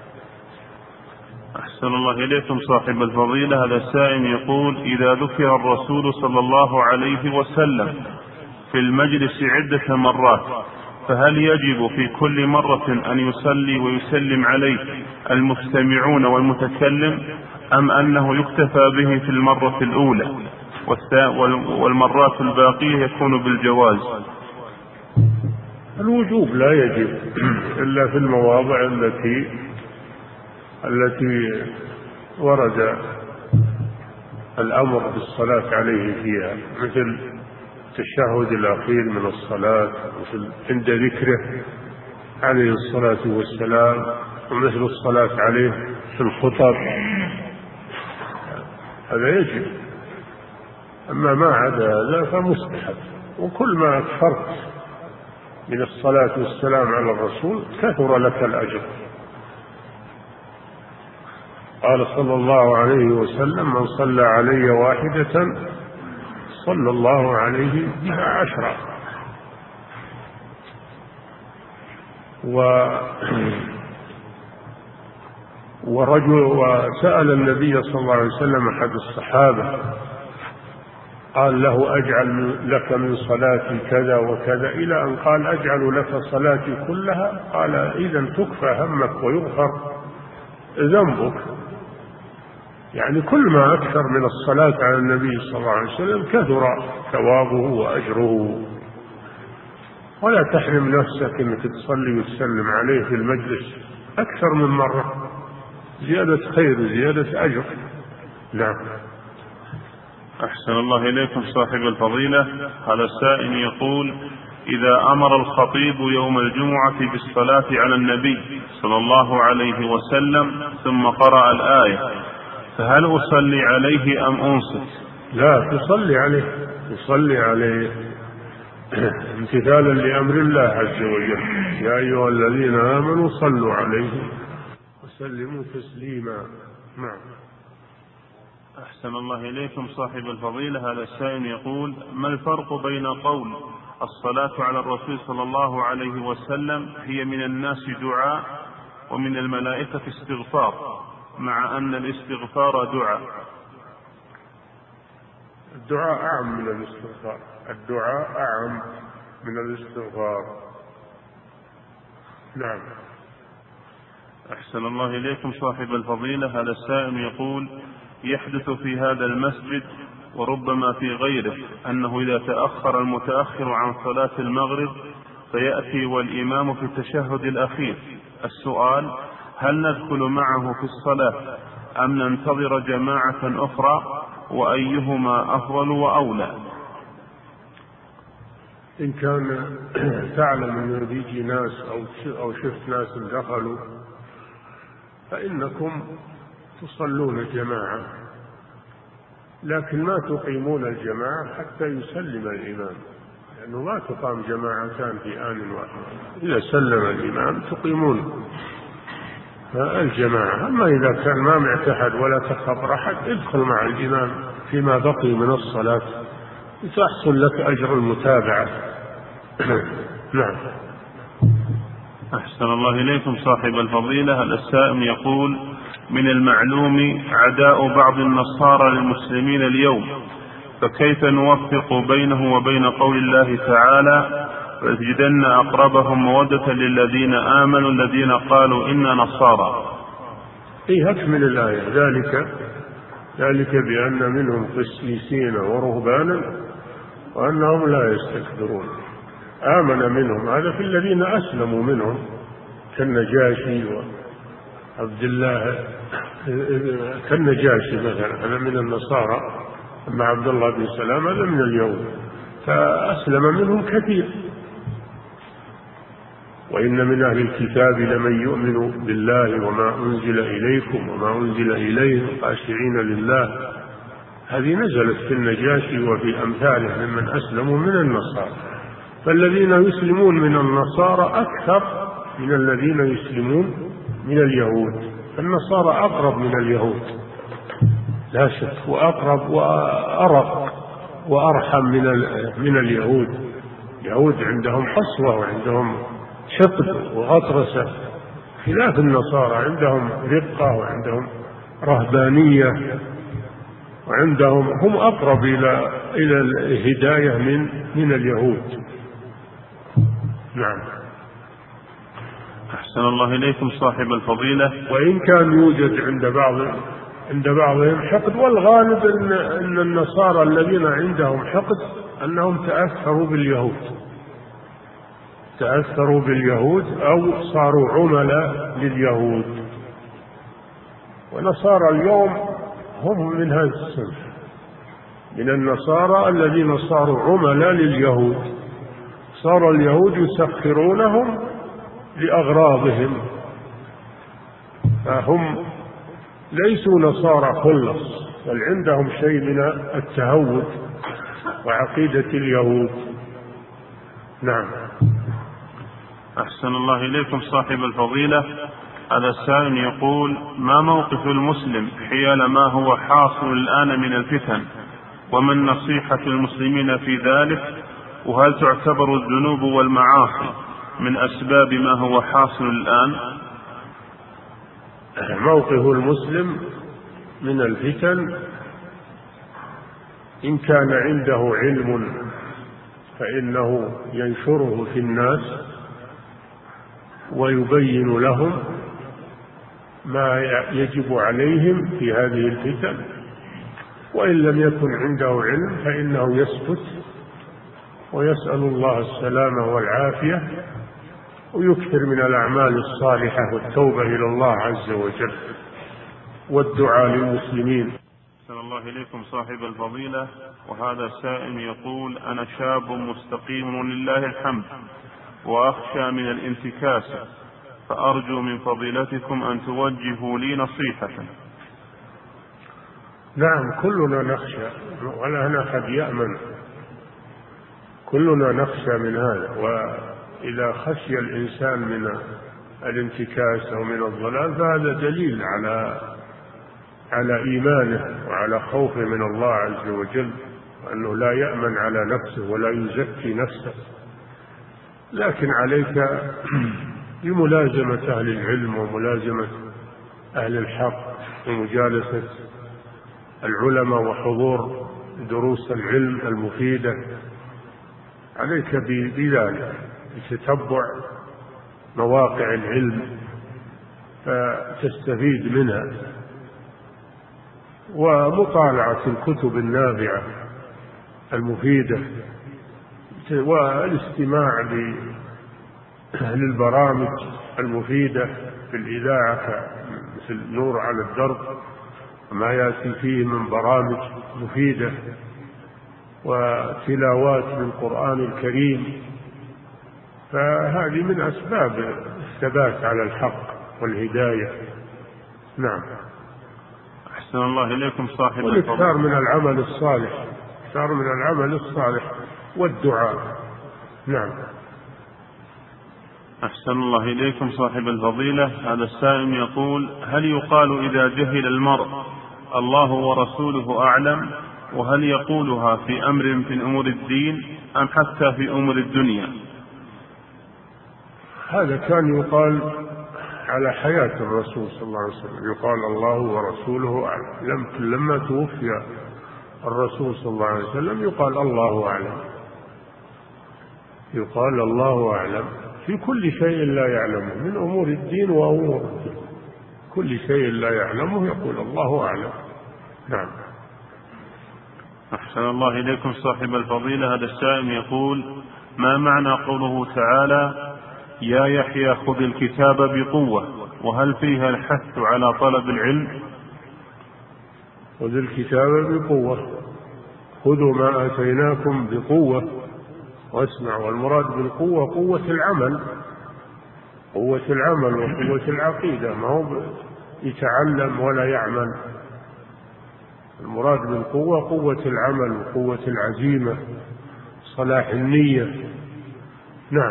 أحسن الله إليكم صاحب الفضيلة. هذا السائل يقول: إذا ذكر الرسول صلى الله عليه وسلم في المجلس عدة مرات فهل يجب في كل مرة أن يصلي ويسلم عليه المستمعون والمتكلم، أم أنه يكتفى به في المرة الأولى والمرات الباقية يكون بالجواز؟ الوجوب لا يجب إلا في المواضع التي التي ورد الأمر بالصلاة عليه فيها، مثل التشهد الأخير من الصلاة، مثل عند ذكره عليه الصلاة والسلام، ومثل الصلاة عليه في الخطب، هذا يجب. أما ما عدا هذا فمستحب، وكل ما أكثرت من الصلاة والسلام على الرسول كثر لك الأجر. قال صلى الله عليه وسلم: من صلى علي واحدة صلى الله عليه بها عشرا. و ورجل وسأل النبي صلى الله عليه وسلم أحد الصحابة، قال له: أجعل لك من صلاتي كذا وكذا، إلى أن قال: أجعل لك صلاتي كلها؟ قال: إذن تكفى همك ويغفر ذنبك. يعني كل ما أكثر من الصلاة على النبي صلى الله عليه وسلم كثر ثوابه وأجره. ولا تحرم نفسك أنك تصلي وتسلم عليه في المجلس أكثر من مرة، زيادة خير وزيادة أجر. نعم. أحسن الله إليكم صاحب الفضيلة. هذا السائل يقول: إذا أمر الخطيب يوم الجمعة بالصلاة على النبي صلى الله عليه وسلم ثم قرأ الآية، فهل أصلي عليه أم أنصت؟ لا، تصلي عليه، تصلي عليه امتثالا لأمر الله عز وجل: يا أيها الذين آمنوا صلوا عليه وسلموا تسليما. نعم. أحسن الله إليكم صاحب الفضيلة. هذا السائل يقول: ما الفرق بين قول الصلاة على الرسول صلى الله عليه وسلم هي من الناس دعاء ومن الملائكة استغفار، مع أن الاستغفار دعاء؟ الدعاء أعم من الاستغفار، الدعاء أعم من الاستغفار. نعم. أحسن الله إليكم صاحب الفضيلة. هذا السائل يقول: يحدث في هذا المسجد وربما في غيره أنه إذا تأخر المتأخر عن صلاة المغرب فيأتي والإمام في التشهد الأخير. السؤال: هل ندخل معه في الصلاة أم ننتظر جماعة أخرى، وأيهما أفضل وأولى؟ إن كان تعلم أنه بيجي ناس أو شفت ناس دخلوا فإنكم تصلون جماعة، لكن ما تقيمون الجماعة حتى يسلم الإمام، لأنه ما تقام جماعتان في آن واحد. إذا سلم الإمام تقيمون الجماعة. أما إذا كان ما معتحد ولا تخبر أحد، ادخل مع الإمام فيما بقي من الصلاة لتحصل لك أجر المتابعة. نعم. أحسن الله إليكم صاحب الفضيلة. السائل يقول: من المعلوم عداء بعض النصارى للمسلمين اليوم، فكيف نوفق بينه وبين قول الله تعالى: ولتجدن أقربهم مودة للذين آمنوا الذين قالوا إنا نصارى؟ إيه، أكمل الآية: ذلك ذلك بأن منهم قسيسين ورهبانا وأنهم لا يستكبرون. آمن منهم، هذا في الذين أسلموا منهم كالنجاشي وعبد الله، كالنجاشي مثلا هذا من النصارى، أما عبد الله بن سلام هذا من اليهود، فأسلم منهم كثير. وإن من أهل الكتاب لمن يؤمن بالله وما أنزل إليكم وما أنزل إليهم خاشعين لله. هذه نزلت في النجاشي وفي أمثاله ممن أسلموا من النصارى. فالذين يسلمون من النصارى أكثر من الذين يسلمون من اليهود. النصارى أقرب من اليهود لا شك، وأقرب وأرق وأرحم من من اليهود. اليهود عندهم قسوة وعندهم حقد وغطرسة، خلاف النصارى عندهم رقة وعندهم رهبانية، وعندهم هم أقرب إلى إلى الهداية من من اليهود. نعم. أحسن الله إليكم صاحب الفضيلة. وإن كان يوجد عند بعض عند بعضهم حقد، والغالب أن أن النصارى الذين عندهم حقد أنهم تأثروا باليهود تأثروا باليهود أو صاروا عملاء لليهود. ونصارى اليوم هم من هذا الصنف، من النصارى الذين صاروا عملاء لليهود. صار اليهود يسخرونهم لأغراضهم، فهم ليسوا نصارى خلص، بل عندهم شيء من التهود وعقيدة اليهود. نعم. أحسن الله إليكم صاحب الفضيلة. هذا السائل يقول: ما موقف المسلم حيال ما هو حاصل الآن من الفتن، وما نصيحة المسلمين في ذلك، وهل تعتبر الذنوب والمعاصي من أسباب ما هو حاصل الآن؟ موقف المسلم من الفتن: إن كان عنده علم فإنه ينشره في الناس ويبين لهم ما يجب عليهم في هذه الفتن، وإن لم يكن عنده علم فإنه يسكت ويسأل الله السلامة والعافية، ويكثر من الأعمال الصالحة والتوبة إلى الله عز وجل والدعاء للمسلمين. أحسن الله إليكم صاحب الفضيلة. وهذا سائل يقول: أنا شاب مستقيم لله الحمد، وأخشى من الانتكاسة، فأرجو من فضيلتكم أن توجهوا لي نصيحة. نعم، كلنا نخشى، ولا أحد يأمن، كلنا نخشى من هذا. وإذا خشي الإنسان من الانتكاسة ومن الضلال فهذا دليل على على إيمانه وعلى خوفه من الله عز وجل، وأنه لا يأمن على نفسه ولا يزكي نفسه. لكن عليك بملازمة أهل العلم وملازمة أهل الحق ومجالسة العلماء وحضور دروس العلم المفيدة. عليك بذلك، بتتبع مواقع العلم فتستفيد منها، ومطالعة الكتب النافعة المفيدة، والاستماع للبرامج المفيدة في الإذاعة مثل نور على الدرب وما يأتي فيه من برامج مفيدة، وتلاوات من القرآن الكريم. فهذه من أسباب الثبات على الحق والهداية. نعم. أحسن الله إليكم صاحب الفضل. والإكثار من العمل الصالح، إكثار من العمل الصالح والدعاء. نعم. أحسن الله إليكم صاحب الفضيلة. هذا السائل يقول: هل يقال إذا جهل المرء الله ورسوله أعلم، وهل يقولها في أمر من أمور الدين أم حتى في أمور الدنيا؟ هذا كان يقال على حياة الرسول صلى الله عليه وسلم، يقال الله ورسوله أعلم. لما توفي الرسول صلى الله عليه وسلم يقال الله أعلم، يقال الله أعلم في كل شيء لا يعلمه من أمور الدين وأمور الدين، كل شيء لا يعلمه يقول الله أعلم. نعم. أحسن الله إليكم صاحب الفضيلة. هذا السائل يقول: ما معنى قوله تعالى: يا يحيى خذ الكتاب بقوة، وهل فيها الحث على طلب العلم؟ خذ الكتاب بقوة، خذوا ما آتيناكم بقوة واسمعوا. والمراد بالقوة قوة العمل، قوة العمل وقوة العقيدة، ما هو يتعلم ولا يعمل. المراد بالقوة قوة العمل وقوة العزيمة، صلاح النية. نعم.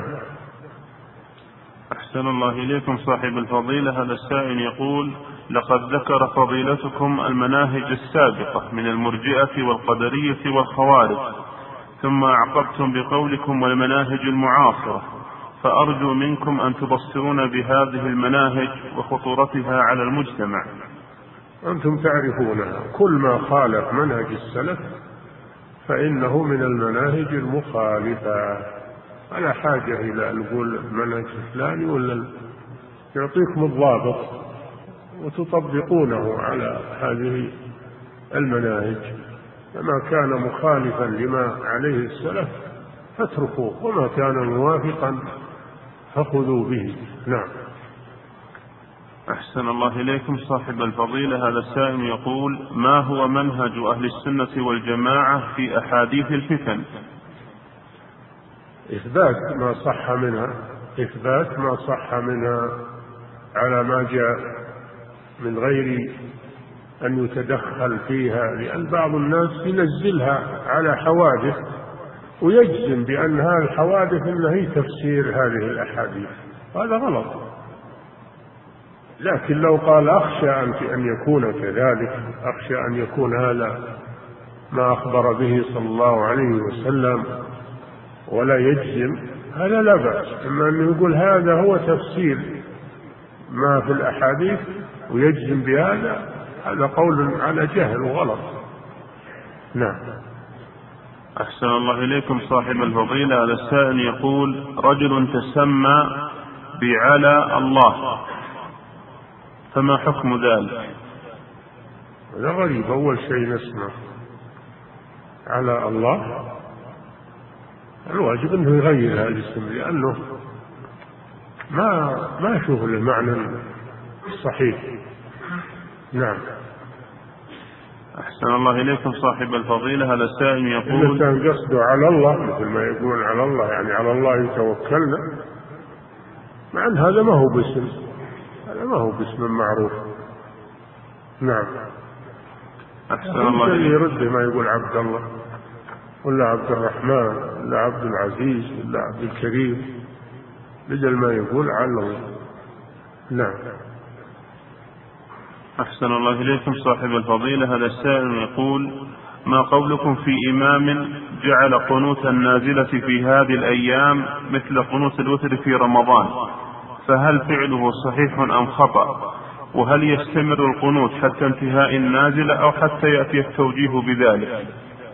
أحسن الله إليكم صاحب الفضيلة. هذا السائل يقول: لقد ذكر فضيلتكم المناهج السابقة من المرجئة والقدرية والخوارج، ثم أعقبتم بقولكم والمناهج المعاصرة، فأرجو منكم أن تبصرون بهذه المناهج وخطورتها على المجتمع. أنتم تعرفونها، كل ما خالف منهج السلف فإنه من المناهج المخالفة، ولا حاجة إلى أن نقول المنهج الفلاني ولا، يعطيكم الضابط وتطبقونه على هذه المناهج. فما كان مخالفا لما عليه السلف فاتركوه، وما كان موافقا فخذوا به. نعم. أحسن الله إليكم صاحب الفضيلة. هذا السائل يقول: ما هو منهج أهل السنة والجماعة في أحاديث الفتن؟ إثبات ما صح منها، إثبات ما صح منها على ما جاء من غير أن يتدخل فيها، لأن بعض الناس ينزلها على حوادث ويجزم بأن هذه الحوادث إنها هي تفسير هذه الأحاديث، هذا غلط. لكن لو قال أخشى أن يكون كذلك، أخشى أن يكون هذا ما أخبر به صلى الله عليه وسلم ولا يجزم، هذا لا بأس. أما أنه يقول هذا هو تفسير ما في الأحاديث ويجزم بهذا، هذا قول على جهل وغلط. نعم. أحسن الله إليكم صاحب الفضيلة. هذا السائل يقول: رجل تسمى بعلى الله، فما حكم ذلك؟ هذا غريب. أول شيء نسمع على الله، الواجب أنه يغير هذا الاسم، لأنه ما ما أشوف المعنى الصحيح. نعم. أحسن الله إليكم صاحب الفضيلة. هذا السائل يقول: إذا كان قصده على الله، مثل ما يقول على الله يعني على الله يتوكلنا، مع أن هذا ما هو باسم، هذا ما هو باسم معروف. نعم. أحسن الله إليكم. يرد ما يقول عبد الله ولا عبد الرحمن ولا عبد العزيز ولا عبد الكريم، بدل ما يقول على الله. نعم. أحسن الله إليكم صاحب الفضيلة. هذا السائل يقول: ما قولكم في إمام جعل قنوت النازلة في هذه الأيام مثل قنوت الوتر في رمضان، فهل فعله صحيح أم خطأ؟ وهل يستمر القنوت حتى انتهاء النازلة أو حتى يأتي التوجيه بذلك؟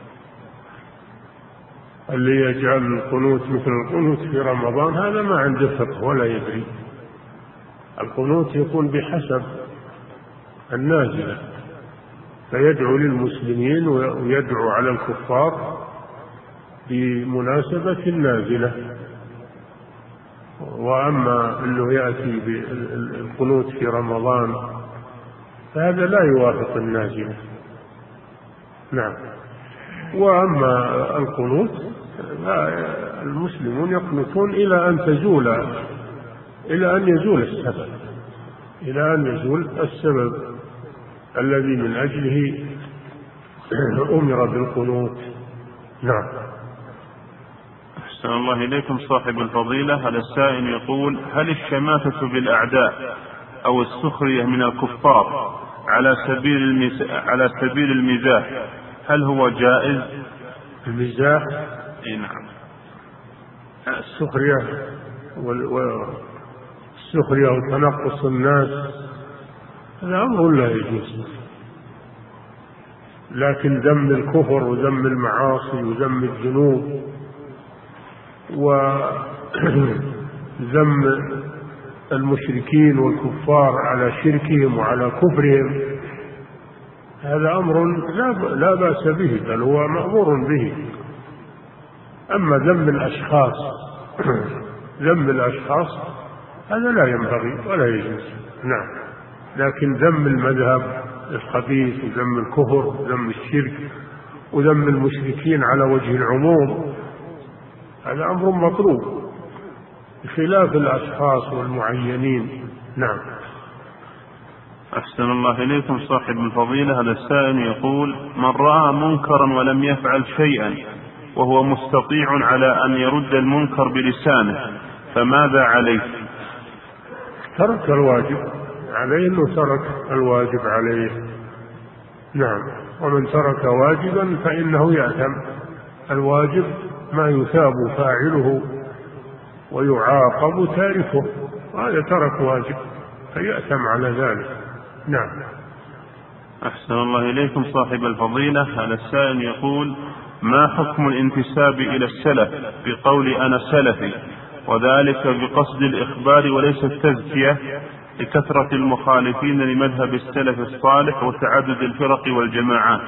اللي يجعل القنوت مثل القنوت في رمضان هذا ما عنده فقه ولا يدري. القنوت يكون بحسب النازلة، فيدعو للمسلمين ويدعو على الكفار بمناسبة النازلة. وأما أنه يأتي بالقنوت في رمضان فهذا لا يوافق النازلة. نعم. وأما القنوت المسلمون يقنطون إلى أن تزول إلى أن يزول السبب إلى أن يزول السبب الذي من أجله أمر بالقنوت. نعم. أحسن الله إليكم صاحب الفضيلة. هذا السائل يقول: هل الشماتة بالأعداء أو السخرية من الكفار على سبيل المز... على سبيل المزاح هل هو جائز؟ المزاح؟ إيه نعم. السخرية وال... والسخرية وتنقص الناس هذا أمر لا يجوز، لكن ذم الكفر وذم المعاصي وذم الذنوب وذم المشركين والكفار على شركهم وعلى كفرهم هذا أمر لا بأس به، بل هو مأمور به. أما ذم الأشخاص ذم الأشخاص هذا لا ينبغي ولا يجوز. نعم. لكن ذم المذهب الخبيث وذم الكفر وذم الشرك وذم المشركين على وجه العموم هذا أمر مطلوب بخلاف الأشخاص والمعينين. نعم. أحسن الله إليكم صاحب الفضيلة. هذا السائل يقول: من رأى منكرا ولم يفعل شيئا وهو مستطيع على أن يرد المنكر بلسانه فماذا عليه؟ ترك الواجب عليه، أنه ترك الواجب عليه. نعم. ومن ترك واجبا فإنه يأثم. الواجب ما يثاب فاعله ويعاقب تاركه، وهذا ترك واجب فيأثم على ذلك. نعم. أحسن الله إليكم صاحب الفضيلة. هذا السائل يقول: ما حكم الانتساب إلى السلف بقول أنا سلفي، وذلك بقصد الإخبار وليس التزكية لكثرة المخالفين لمذهب السلف الصالح وتعدد الفرق والجماعات؟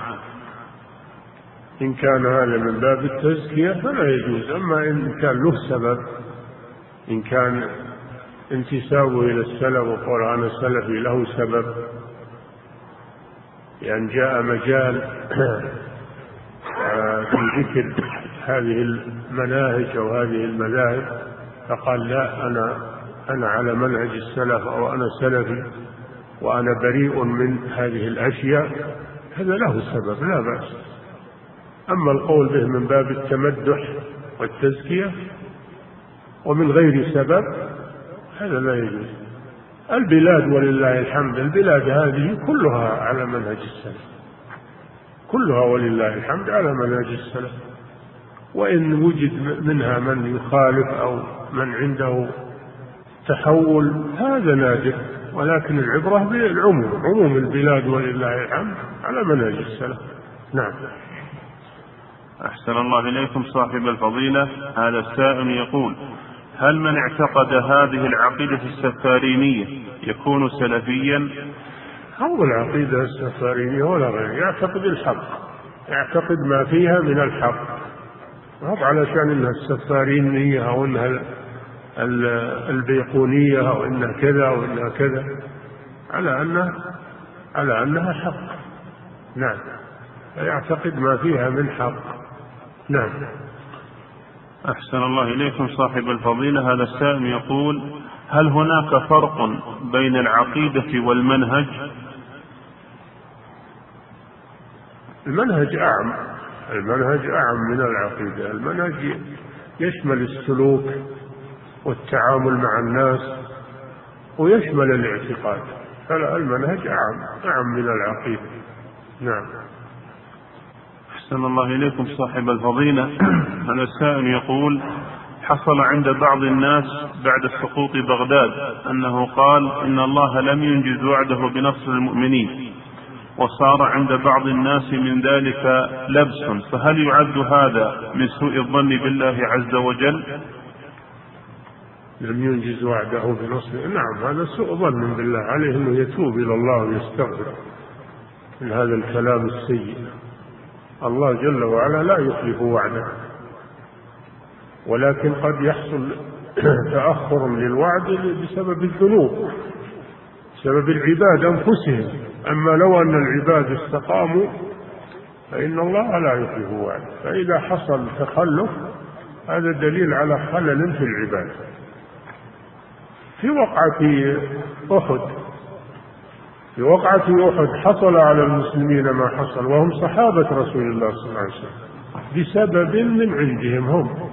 إن كان هذا من باب التزكية فلا يجوز. أما إن كان له سبب، إن كان انتسابه إلى السلف وقول أنا سلفي له سبب، يعني جاء مجال في ذكر هذه المناهج أو هذه المذاهب فقال لا أنا أنا على منهج السلف أو أنا سلفي وأنا بريء من هذه الأشياء، هذا له سبب لا بأس. أما القول به من باب التمدح والتزكية ومن غير سبب هذا لا يجوز. البلاد ولله الحمد، البلاد هذه كلها على منهج السلف، كلها ولله الحمد على منهج السلف، وإن وجد منها من يخالف أو من عنده تحول هذا نادر، ولكن العبرة بالعموم، عموم البلاد ولله الحمد على منهج السلف. نعم. أحسن الله إليكم صاحب الفضيلة. هذا السائل يقول: هل من اعتقد هذه العقيدة السفارينية يكون سلفيا؟ هو العقيدة السفارينية ولا غير، يعتقد الحق، يعتقد ما فيها من الحق، مو علشان انها السفارينية او انها البيقونية او انها كذا او انها كذا، على انها على انها حق. نعم، يعتقد ما فيها من حق. نعم. أحسن الله إليكم صاحب الفضيلة. هذا السائل يقول: هل هناك فرق بين العقيدة والمنهج؟ المنهج أعم، المنهج أعم من العقيدة. المنهج يشمل السلوك والتعامل مع الناس ويشمل الاعتقاد، فالمنهج أعم أعم من العقيدة. نعم. أحسن الله إليكم صاحب الفضيلة. هذا السائل يقول: حصل عند بعض الناس بعد سقوط بغداد أنه قال إن الله لم ينجز وعده بنصر المؤمنين، وصار عند بعض الناس من ذلك لبس، فهل يعد هذا من سوء الظن بالله عز وجل؟ لم ينجز وعده بنصر، نعم، هذا سوء ظن بالله، عليه أنه يتوب إلى الله ويستغفر من هذا الكلام السيء. الله جل وعلا لا يخلف وعده، ولكن قد يحصل تأخر للوعد بسبب الذنوب، بسبب العباد أنفسهم. أما لو أن العباد استقاموا فإن الله لا يخلف وعده، فإذا حصل تخلف هذا دليل على خلل في العباد. في وقعة أحد في وقعة أحد حصل على المسلمين ما حصل وهم صحابة رسول الله صلى الله عليه وسلم بسبب من عندهم هم.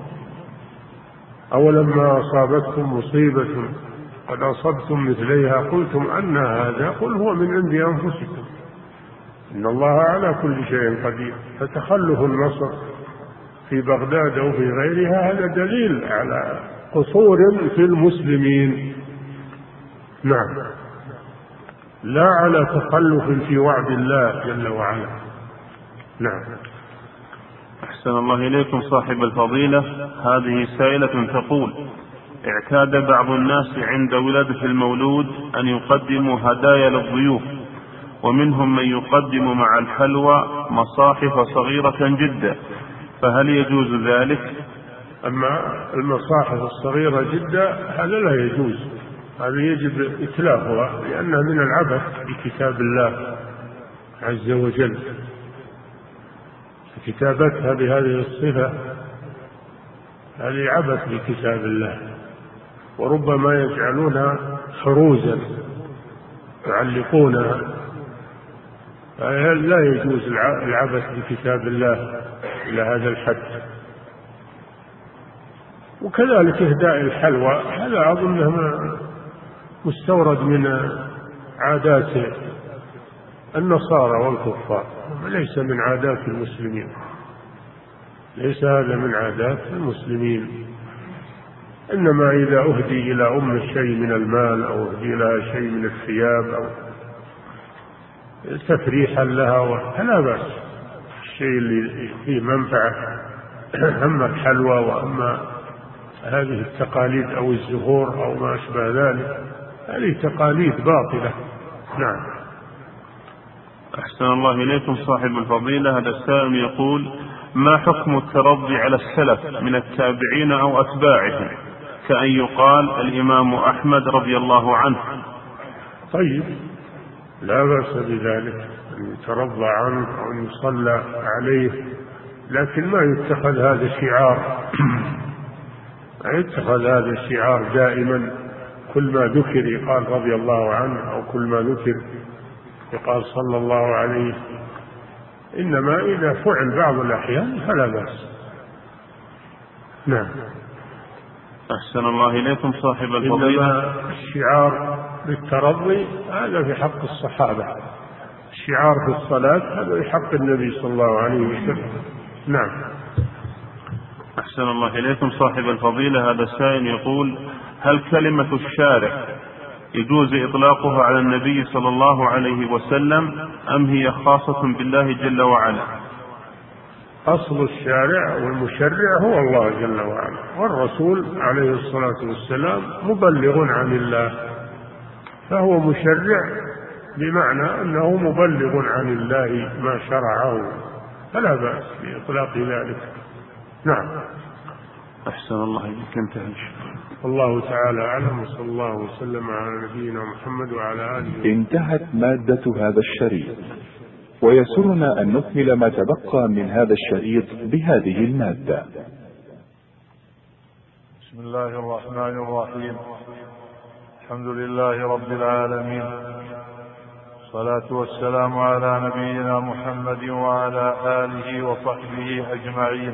أولما أصابتكم مصيبة قد أصبتم مثليها قلتم أن هذا، قل هو من عند أنفسكم إن الله على كل شيء قدير. فتخلف النصر في بغداد أو في غيرها هذا دليل على قصور في المسلمين. نعم، لا على تخلف في وعد الله جل وعلا. نعم. أحسن الله إليكم صاحب الفضيلة. هذه سائلة تقول: اعتاد بعض الناس عند ولادة المولود أن يقدموا هدايا للضيوف، ومنهم من يقدم مع الحلوى مصاحف صغيرة جدا، فهل يجوز ذلك؟ أما المصاحف الصغيرة جدا هذا لا يجوز، هذا يجب إتلافها لأنها من العبث بكتاب الله عز وجل. كتابتها بهذه الصفة هذه عبث بكتاب الله، وربما يجعلونها خروزا يعلقونها، لا يجوز العبث بكتاب الله إلى هذا الحد. وكذلك إهداء الحلوى هذا أظنه مستورد من عادات النصارى والكفار، ليس من عادات المسلمين، ليس هذا من عادات المسلمين. إنما إذا أهدي إلى أم شيء من المال أو أهدي لها شيء من الثياب أو تفريحا لها فلا بأس، الشيء اللي فيه منفعة. أما الحلوى وأما هذه التقاليد أو الزهور أو ما أشبه ذلك هذه تقاليد باطلة. نعم. أحسن الله إليكم صاحب الفضيلة. هذا السائل يقول: ما حكم الترضي على السلف من التابعين أو أتباعهم، كأن يقال الإمام أحمد رضي الله عنه؟ طيب، لا بأس بذلك أن يترضى عنه أو أن يصلى عليه، لكن ما يتخذ هذا شعار، ما يتخذ هذا الشعار دائما، كل ما ذكر يقال رضي الله عنه أو كل ما ذكر يقال صلى الله عليه. إنما إذا فعل بعض الأحيان فلا بأس. نعم. أحسن الله إليكم صاحب الفضيلة. إنما الشعار بالترضي هذا في حق الصحابة، الشعار في الصلاة هذا في حق النبي صلى الله عليه وسلم. نعم. أحسن الله إليكم. صاحب الفضيلة هذا السائل يقول: هل كلمة الشارع يجوز إطلاقها على النبي صلى الله عليه وسلم أم هي خاصة بالله جل وعلا؟ أصل الشارع والمشرع هو الله جل وعلا، والرسول عليه الصلاة والسلام مبلغ عن الله، فهو مشرع بمعنى أنه مبلغ عن الله ما شرعه، فلا بأس بإطلاق ذلك. نعم. أحسن الله إليك. انتهى. الله تعالى أعلم، وصلى الله وسلم على نبينا محمد وعلى آله. انتهت مادة هذا الشريط، ويسرنا أن نكمل ما تبقى من هذا الشريط بهذه المادة. بسم الله الرحمن الرحيم. الحمد لله رب العالمين، الصلاة والسلام على نبينا محمد وعلى آله وصحبه أجمعين.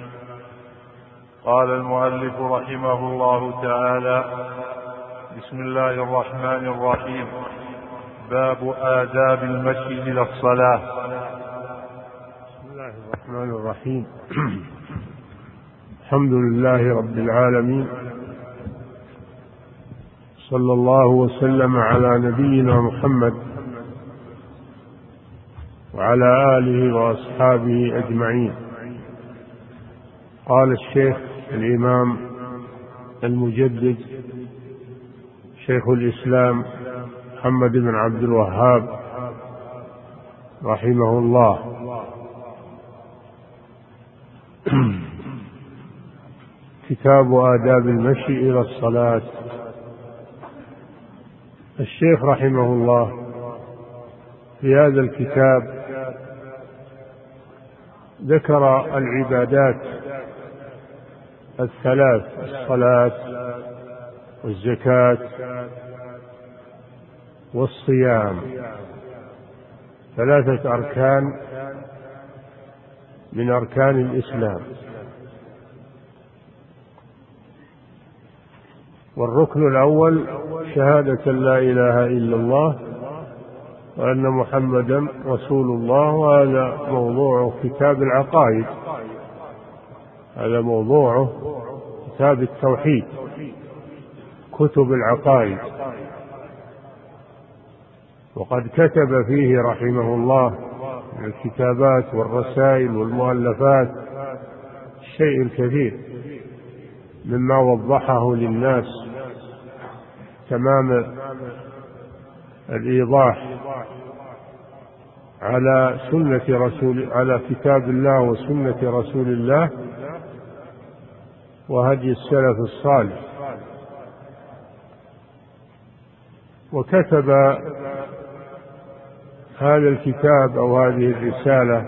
قال المؤلف رحمه الله تعالى: بسم الله الرحمن الرحيم. باب آداب المشي إلى الصلاة. بسم الله الرحمن الرحيم. الحمد لله رب العالمين، صلى الله وسلم على نبينا محمد وعلى آله وأصحابه أجمعين. قال الشيخ الإمام المجدد شيخ الإسلام محمد بن عبد الوهاب رحمه الله: كتاب آداب المشي إلى الصلاة. الشيخ رحمه الله في هذا الكتاب ذكر العبادات الثلاث: الصلاة والزكاة والصيام، ثلاثة أركان من أركان الإسلام. والركن الأول شهادة لا إله إلا الله وأن محمدا رسول الله، وهذا موضوع كتاب العقائد، هذا موضوع كتاب التوحيد، كتب العقائد. وقد كتب فيه رحمه الله من الكتابات والرسائل والمؤلفات الشيء الكثير مما وضحه للناس تمام الإيضاح على سنة رسول على كتاب الله وسنة رسول الله وهدي السلف الصالح. وكتب هذا الكتاب أو هذه الرسالة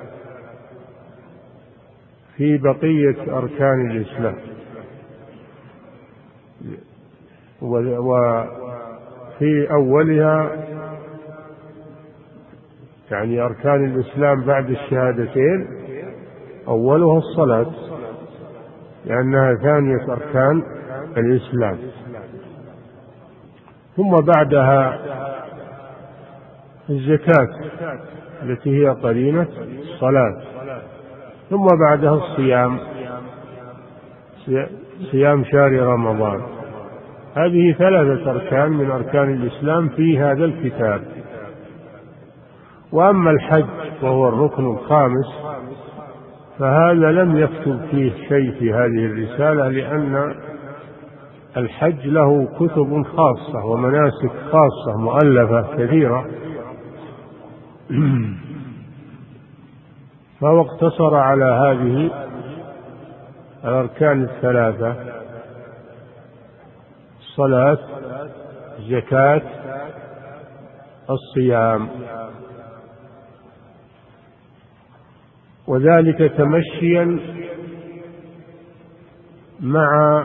في بقية أركان الإسلام، وفي أولها يعني أركان الإسلام بعد الشهادتين أولها الصلاة، لأنها ثانية أركان الإسلام، ثم بعدها الزكاة التي هي قرينة الصلاة، ثم بعدها الصيام، صيام شهر رمضان. هذه ثلاثة أركان من أركان الإسلام في هذا الكتاب. وأما الحج وهو الركن الخامس فهذا لم يكتب فيه شيء في هذه الرسالة، لأن الحج له كتب خاصة ومناسك خاصة مؤلفة كثيرة، فهو اقتصر على هذه الأركان الثلاثة: الصلاة، الزكاة، الصيام، وذلك تمشيا مع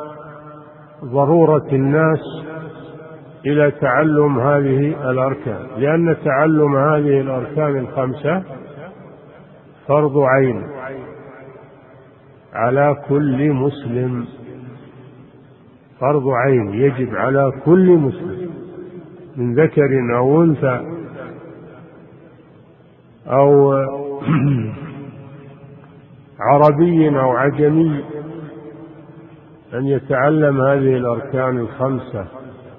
ضرورة الناس إلى تعلم هذه الأركان، لأن تعلم هذه الأركان الخمسة فرض عين على كل مسلم، فرض عين يجب على كل مسلم، من ذكر أو أنثى أو عربي أو عجمي أن يتعلم هذه الأركان الخمسة،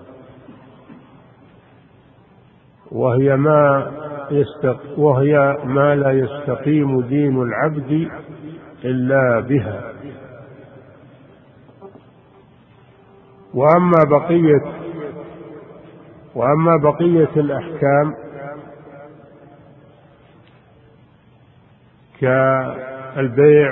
وهي ما يستق... وهي ما لا يستقيم دين العبد إلا بها. وأما بقية وأما بقية الأحكام كالبيع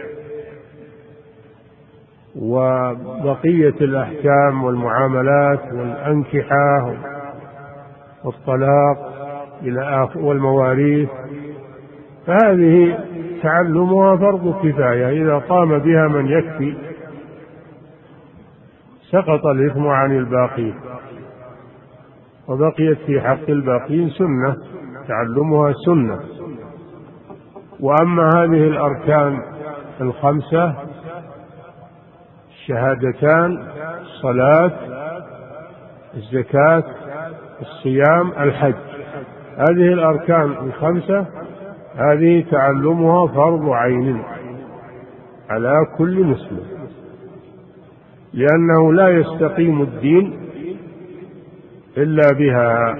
وبقية الأحكام والمعاملات والأنكحة والطلاق إلى آخر والمواريث، فهذه تعلمها فرض كفاية، إذا قام بها من يكفي سقط الإثم عن الباقين، وبقيت في حق الباقين سنة، تعلمها سنة. وأما هذه الأركان الخمسة، الشهادتان، الصلاة، الزكاة، الصيام، الحج، هذه الأركان الخمسة هذه تعلمها فرض عين على كل مسلم، لأنه لا يستقيم الدين إلا بها.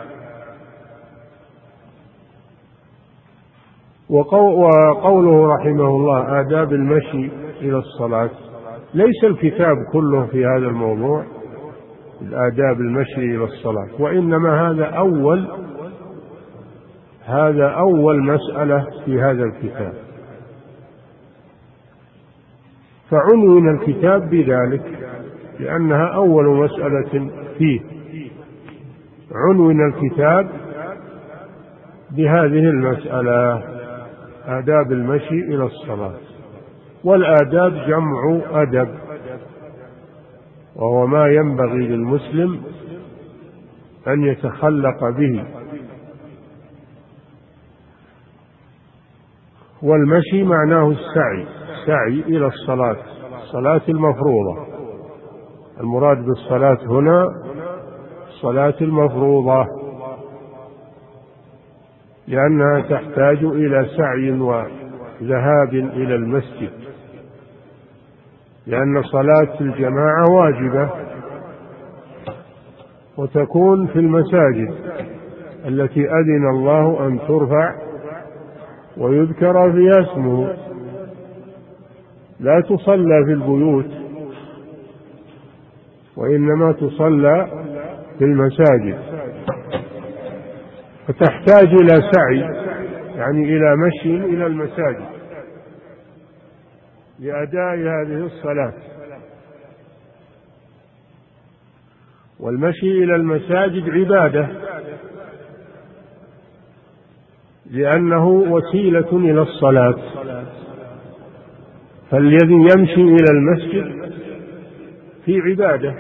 وقوله رحمه الله آداب المشي إلى الصلاة، ليس الكتاب كله في هذا الموضوع الآداب المشي إلى الصلاة، وإنما هذا أول هذا أول مسألة في هذا الكتاب، فعنون الكتاب بذلك لأنها أول مسألة فيه، عنون الكتاب بهذه المسألة آداب المشي إلى الصلاة. والآداب جمع أدب، وهو ما ينبغي للمسلم أن يتخلق به. والمشي معناه السعي، السعي إلى الصلاة، الصلاة المفروضة، المراد بالصلاة هنا الصلاة المفروضة، لأنها تحتاج إلى سعي وذهاب إلى المسجد، لأن صلاة الجماعة واجبة وتكون في المساجد التي أذن الله أن ترفع ويذكر فيها اسمه، لا تصلى في البيوت وإنما تصلى في المساجد، فتحتاج إلى سعي يعني إلى مشي إلى المساجد لأداء هذه الصلاة. والمشي إلى المساجد عبادة، لأنه وسيلة إلى الصلاة، فالذي يمشي إلى المسجد في عبادة،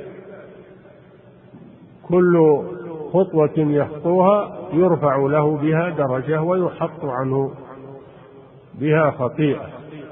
كل خطوة يخطوها يرفع له بها درجة ويحط عنه بها خطيئة.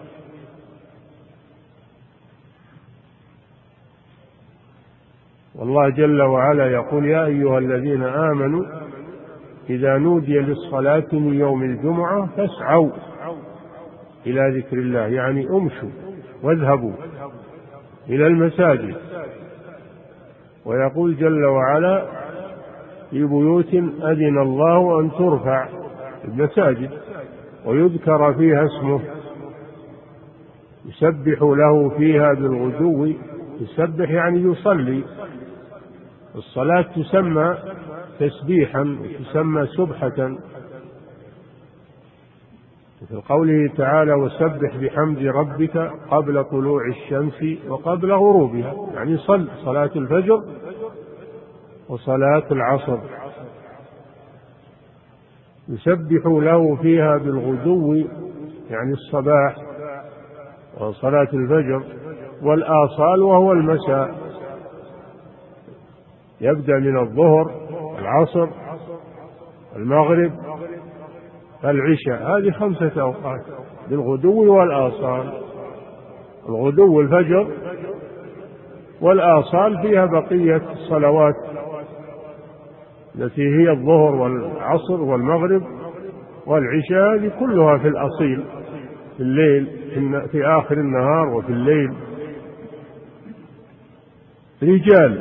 والله جل وعلا يقول يا أيها الذين آمنوا إذا نودي للصلاة من يوم الجمعة فاسعوا إلى ذكر الله، يعني امشوا واذهبوا إلى المساجد. ويقول جل وعلا في بيوت أذن الله أن ترفع المساجد ويذكر فيها اسمه يسبح له فيها بالغدو، يسبح يعني يصلي، الصلاة تسمى تسبيحا وتسمى سبحة، في قوله تعالى وسبح بحمد ربك قبل طلوع الشمس وقبل غروبها، يعني صل صلاة الفجر وصلاة العصر، يسبح له فيها بالغدو يعني الصباح وصلاة الفجر، والآصال وهو المساء، يبدأ من الظهر العصر المغرب العشاء، هذه خمسة أوقات بالغدو والآصال، الغدو الفجر، والآصال فيها بقية الصلوات التي هي الظهر والعصر والمغرب والعشاء، هذه كلها في الأصيل في الليل، في آخر النهار وفي الليل. رجال،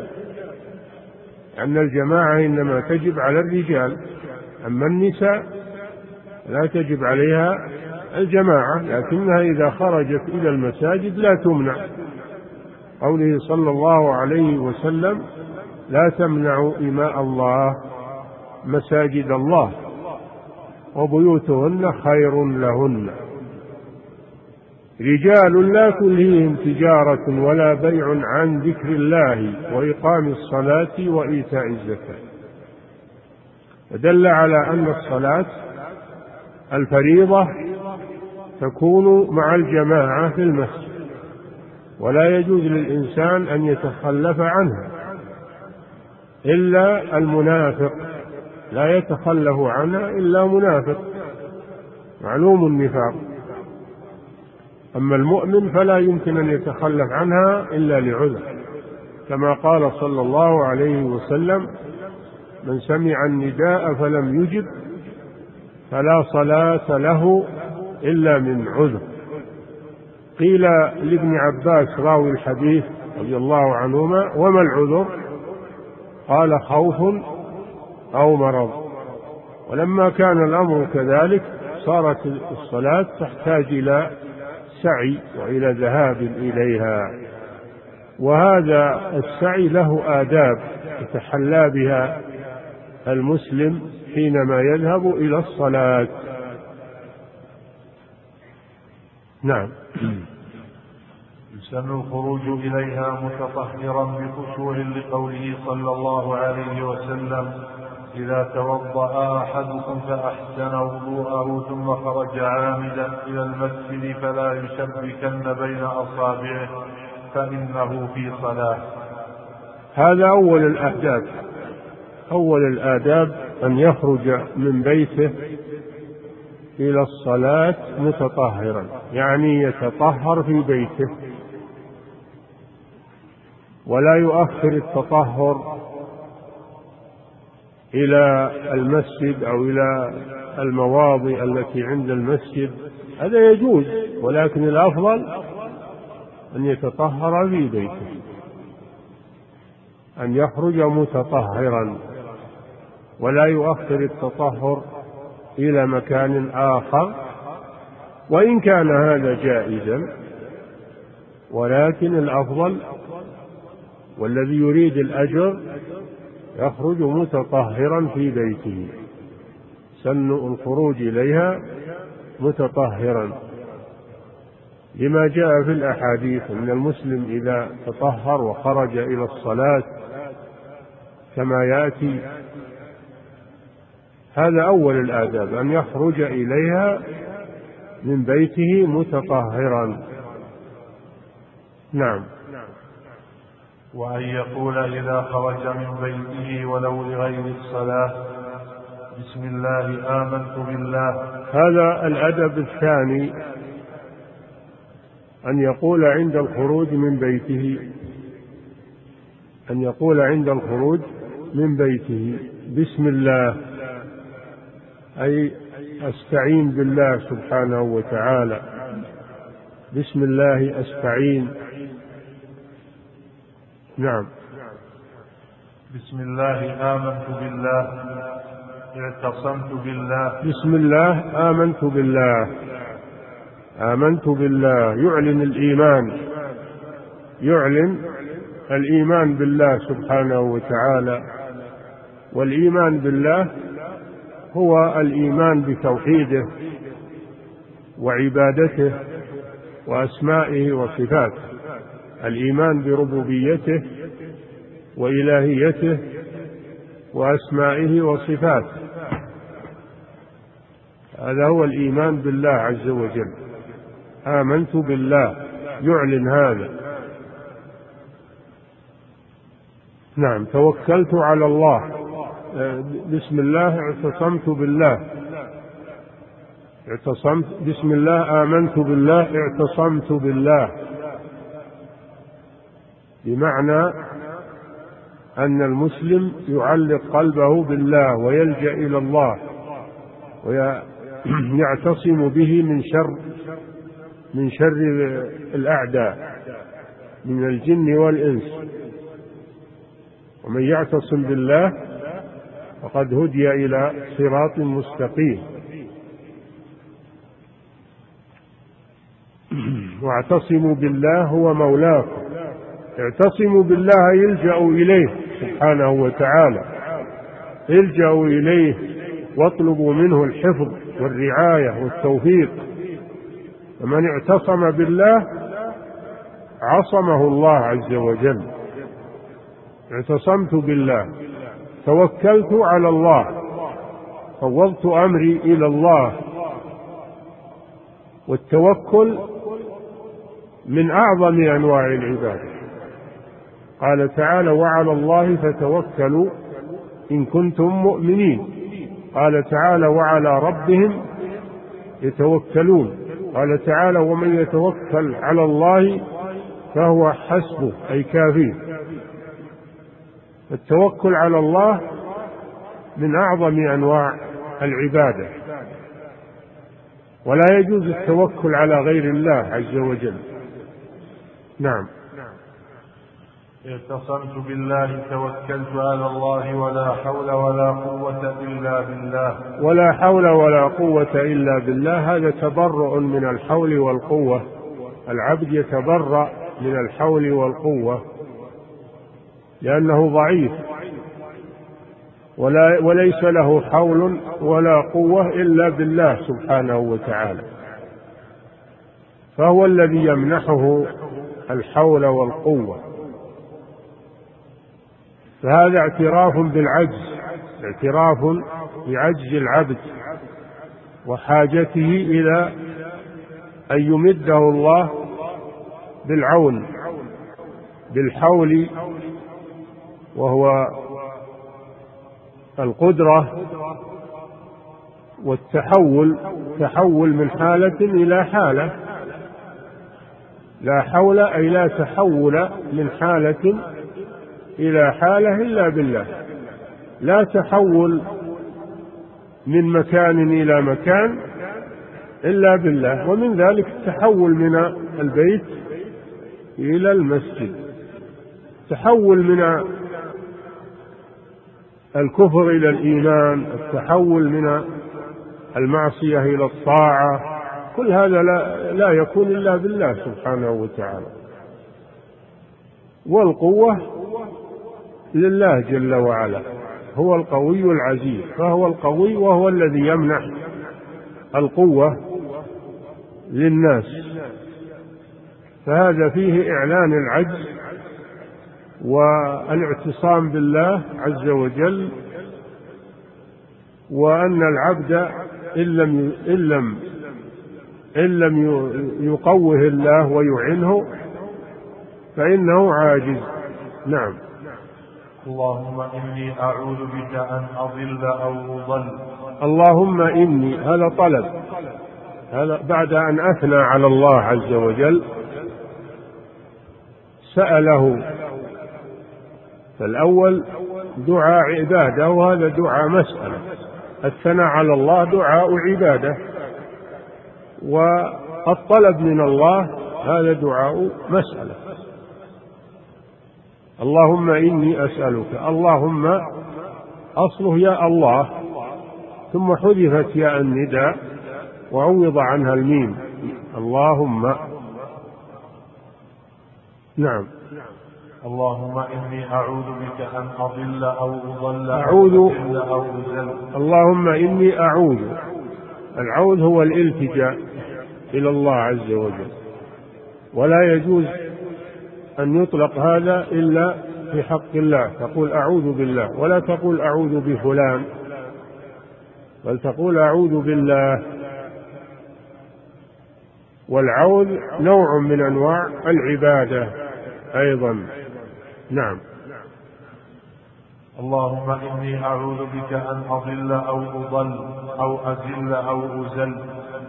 أن الجماعة إنما تجب على الرجال، أما النساء لا تجب عليها الجماعة، لكنها إذا خرجت إلى المساجد لا تمنع، قوله صلى الله عليه وسلم: لا تمنعوا إماء الله مساجد الله وبيوتهن خير لهن. رجال لا تلهيهم تجارة ولا بيع عن ذكر الله وإقام الصلاة وإيتاء الزكاة. دل على أن الصلاة الفريضة تكون مع الجماعة في المسجد، ولا يجوز للإنسان أن يتخلف عنها إلا المنافق، لا يتخلف عنها إلا منافق معلوم النفاق. أما المؤمن فلا يمكن أن يتخلف عنها إلا لعذر، كما قال صلى الله عليه وسلم: من سمع النداء فلم يجب فلا صلاة له إلا من عذر. قيل لابن عباس راوي الحديث رضي الله عنهما: وما العذر؟ قال: خوف أو مرض. ولما كان الأمر كذلك صارت الصلاة تحتاج إلى سعي وإلى ذهاب إليها، وهذا السعي له آداب يتحلى بها المسلم حينما يذهب إلى الصلاة. نعم. يسن الخروج إليها متطهرا بخشوع لقوله صلى الله عليه وسلم: إذا توضأ أحدكم فأحسن وضوءه ثم خرج عامدا إلى المسجد فلا يشبكن بين أصابعه فإنه في صلاة. هذا أول الآداب، أول الآداب أن يخرج من بيته إلى الصلاة متطهرا، يعني يتطهر في بيته ولا يؤخر التطهر إلى المسجد أو إلى المواضع التي عند المسجد. هذا يجوز، ولكن الأفضل أن يتطهر في بيته، أن يخرج متطهرا ولا يؤخر التطهر إلى مكان آخر، وإن كان هذا جائزا، ولكن الأفضل والذي يريد الأجر يخرج متطهرا في بيته. سن الخروج إليها متطهرا لما جاء في الأحاديث أن المسلم إذا تطهر وخرج إلى الصلاة كما يأتي. هذا أول الآداب، أن يخرج إليها من بيته متطهرا. نعم. وأن يقول إذا خرج من بيته ولو لغير الصلاة: بسم الله آمنت بالله. هذا الأدب الثاني، أن يقول عند الخروج من بيته أن يقول عند الخروج من بيته بسم الله، أي أستعين بالله سبحانه وتعالى، بسم الله أستعين. نعم. بسم الله آمنت بالله، اعتصمت بالله. بسم الله آمنت بالله، آمنت بالله، يعلن الإيمان، يعلن الإيمان بالله سبحانه وتعالى. والإيمان بالله هو الإيمان بتوحيده وعبادته وأسمائه وصفاته، الإيمان بربوبيته وإلهيته وأسمائه وصفاته، هذا هو الإيمان بالله عز وجل. آمنت بالله، يعلن هذا. نعم. توكلت على الله، بسم الله اعتصمت بالله، اعتصمت بسم الله آمنت بالله اعتصمت بالله، بمعنى أن المسلم يعلق قلبه بالله ويلجأ إلى الله ويعتصم به من شر من شر الأعداء من الجن والإنس. ومن يعتصم بالله فقد هدي إلى صراط مستقيم. واعتصموا بالله هو مولاكم. اعتصموا بالله يلجأوا إليه سبحانه وتعالى، الجأوا إليه واطلبوا منه الحفظ والرعاية والتوفيق. فمن اعتصم بالله عصمه الله عز وجل. اعتصمت بالله، توكلت على الله، فوضت أمري إلى الله. والتوكل من أعظم أنواع العبادة. قال تعالى: وعلى الله فتوكلوا إن كنتم مؤمنين. قال تعالى: وعلى ربهم يتوكلون. قال تعالى: ومن يتوكل على الله فهو حسبه، أي كافيه. التوكل على الله من أعظم أنواع العبادة، ولا يجوز التوكل على غير الله عز وجل. نعم. اعتصمت بالله توكلت على الله ولا حول ولا قوة إلا بالله. ولا حول ولا قوة إلا بالله، هذا تبرؤ من الحول والقوة. العبد يتبرأ من الحول والقوة لأنه ضعيف، ولا وليس له حول ولا قوة إلا بالله سبحانه وتعالى، فهو الذي يمنحه الحول والقوة. فهذا اعتراف بالعجز، اعتراف بعجز العبد وحاجته إلى أن يمده الله بالعون بالحول، وهو القدرة والتحول، تحول من حالة إلى حالة. لا حول أي لا تحول من حالة إلى حالة إلا بالله. لا تحول من مكان إلى مكان إلا بالله. ومن ذلك التحول من البيت إلى المسجد، التحول من الكفر إلى الإيمان، التحول من المعصية إلى الطاعة، كل هذا لا, لا يكون إلا بالله سبحانه وتعالى. والقوة لله جل وعلا، هو القوي العزيز، فهو القوي وهو الذي يمنح القوة للناس. فهذا فيه إعلان العجز والاعتصام بالله عز وجل، وأن العبد إن لم إن لم إن لم يقوه الله ويعنه فإنه عاجز. نعم. اللهم إني أعوذ بك أن أضل أو أضل. اللهم إني، هذا طلب، هذا بعد أن أثنى على الله عز وجل سأله. فالأول دعاء عبادة وهذا دعاء مسألة. الثناء على الله دعاء عبادة، والطلب من الله هذا دعاء مسألة. اللهم إني أسألك، اللهم أصله يا الله ثم حذفت ياء النداء وعوض عنها الميم. اللهم. نعم. اللهم إني أعوذ بك أن أضل أو أضل أعوذ أو أزل. اللهم إني أعوذ. العوذ هو الالتجاء إلى الله عز وجل، ولا يجوز أن يطلق هذا إلا في حق الله. تقول أعوذ بالله، ولا تقول أعوذ بفلان، بل تقول أعوذ بالله. والعوذ نوع من أنواع العبادة أيضا. نعم. اللهم إني أعوذ بك أن أضل أو أضل أو أزل أو أزل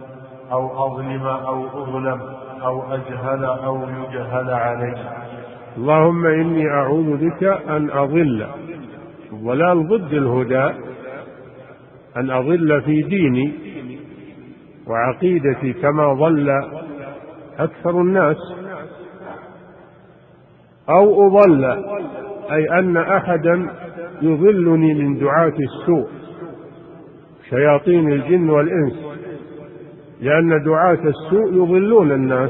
أو أظلم أو أظلم أو أجهل أو يجهل علي. اللهم إني أعوذ بك أن أضل. الضلال ضد الهدى، أن أضل في ديني وعقيدتي كما ضل أكثر الناس، أو أضل أي أن أحدا يضلني من دعاة السوء شياطين الجن والإنس، لأن دعاة السوء يضلون الناس.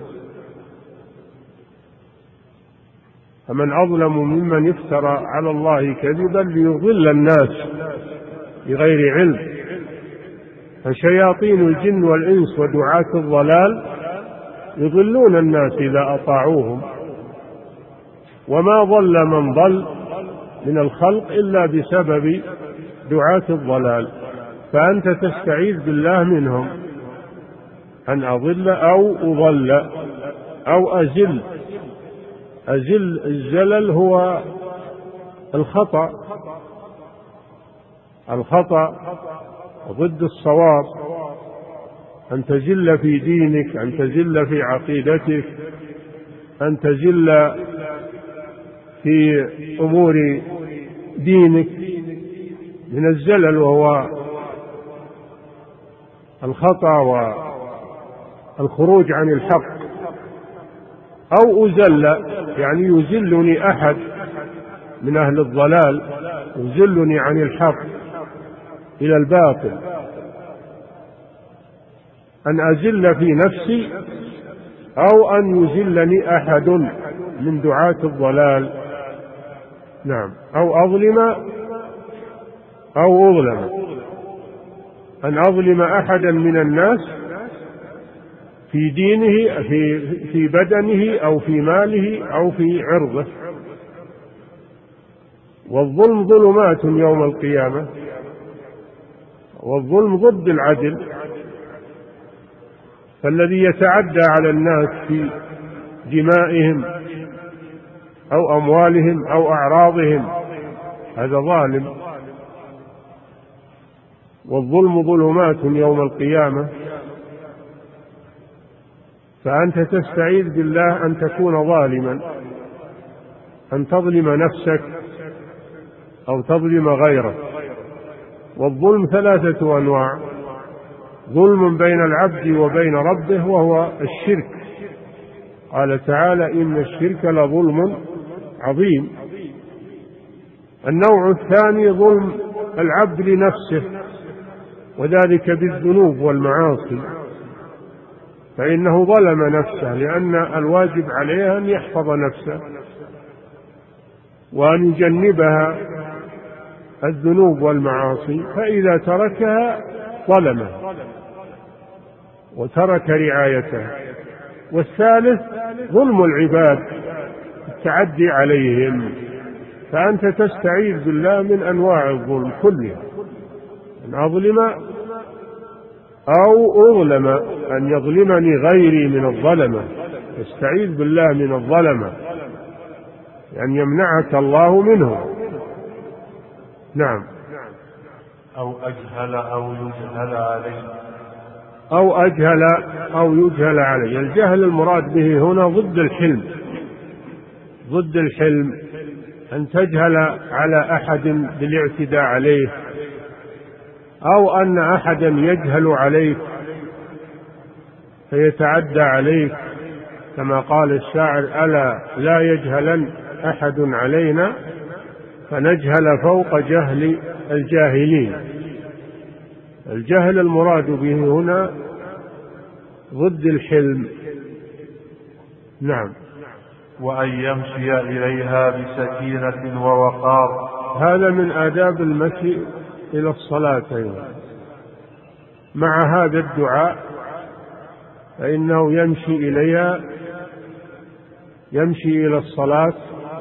فمن أظلم ممن يفترى على الله كذبا ليضل الناس بغير علم. فشياطين الجن والإنس ودعاة الضلال يضلون الناس إذا أطاعوهم، وما ضل من ضل من الخلق إلا بسبب دعاة الضلال. فأنت تستعيذ بالله منهم، أن أضل أو أضل أو أزل. أزل الزلل هو الخطأ، الخطأ ضد الصواب، أن تزل في دينك، أن تزل في عقيدتك، أن تزل في أمور دينك من الزلل، وهو الخطأ والخروج عن الحق. أو أزل يعني يزلني أحد من أهل الضلال، يزلني عن الحق إلى الباطل، أن أزل في نفسي أو أن يزلني أحد من دعاة الضلال. نعم، أو أظلم أو أظلم، أن أظلم أحدا من الناس في دينه، في في بدنه أو في ماله أو في عرضه. والظلم ظلمات يوم القيامة، والظلم ضد العدل. فالذي يتعدى على الناس في دمائهم أو أموالهم أو أعراضهم هذا ظالم. والظلم ظلمات يوم القيامة. فأنت تستعيذ بالله أن تكون ظالما، أن تظلم نفسك أو تظلم غيرك. والظلم ثلاثة أنواع: ظلم بين العبد وبين ربه وهو الشرك، قال تعالى: إن الشرك لظلم عظيم. النوع الثاني ظلم العبد لنفسه، وذلك بالذنوب والمعاصي، فإنه ظلم نفسه، لأن الواجب عليه أن يحفظ نفسه وأن يجنبها الذنوب والمعاصي، فإذا تركها ظلمه وترك رعايتها. والثالث ظلم العباد، التعدي عليهم. فأنت تستعيذ بالله من أنواع الظلم كلها: أن أظلم أو أظلم، أن يظلمني غيري من الظلمة. استعيذ بالله من الظلمة، أن يمنعك الله منه. نعم. أو أجهل أو يجهل عليه، أو أجهل أو يجهل عليه. الجهل المراد به هنا ضد الحلم، ضد الحلم أن تجهل على أحد بالاعتداء عليه، أو أن أحدا يجهل عليك فيتعدى عليك، كما قال الشاعر: ألا لا يجهلن أحد علينا فنجهل فوق جهل الجاهلين. الجهل المراد به هنا ضد الحلم. نعم. وأن يمشي إليها بسكينة ووقار، هذا من آداب المشي إلى الصلاة أيضا. مع هذا الدعاء فإنه يمشي إليها، يمشي إلى الصلاة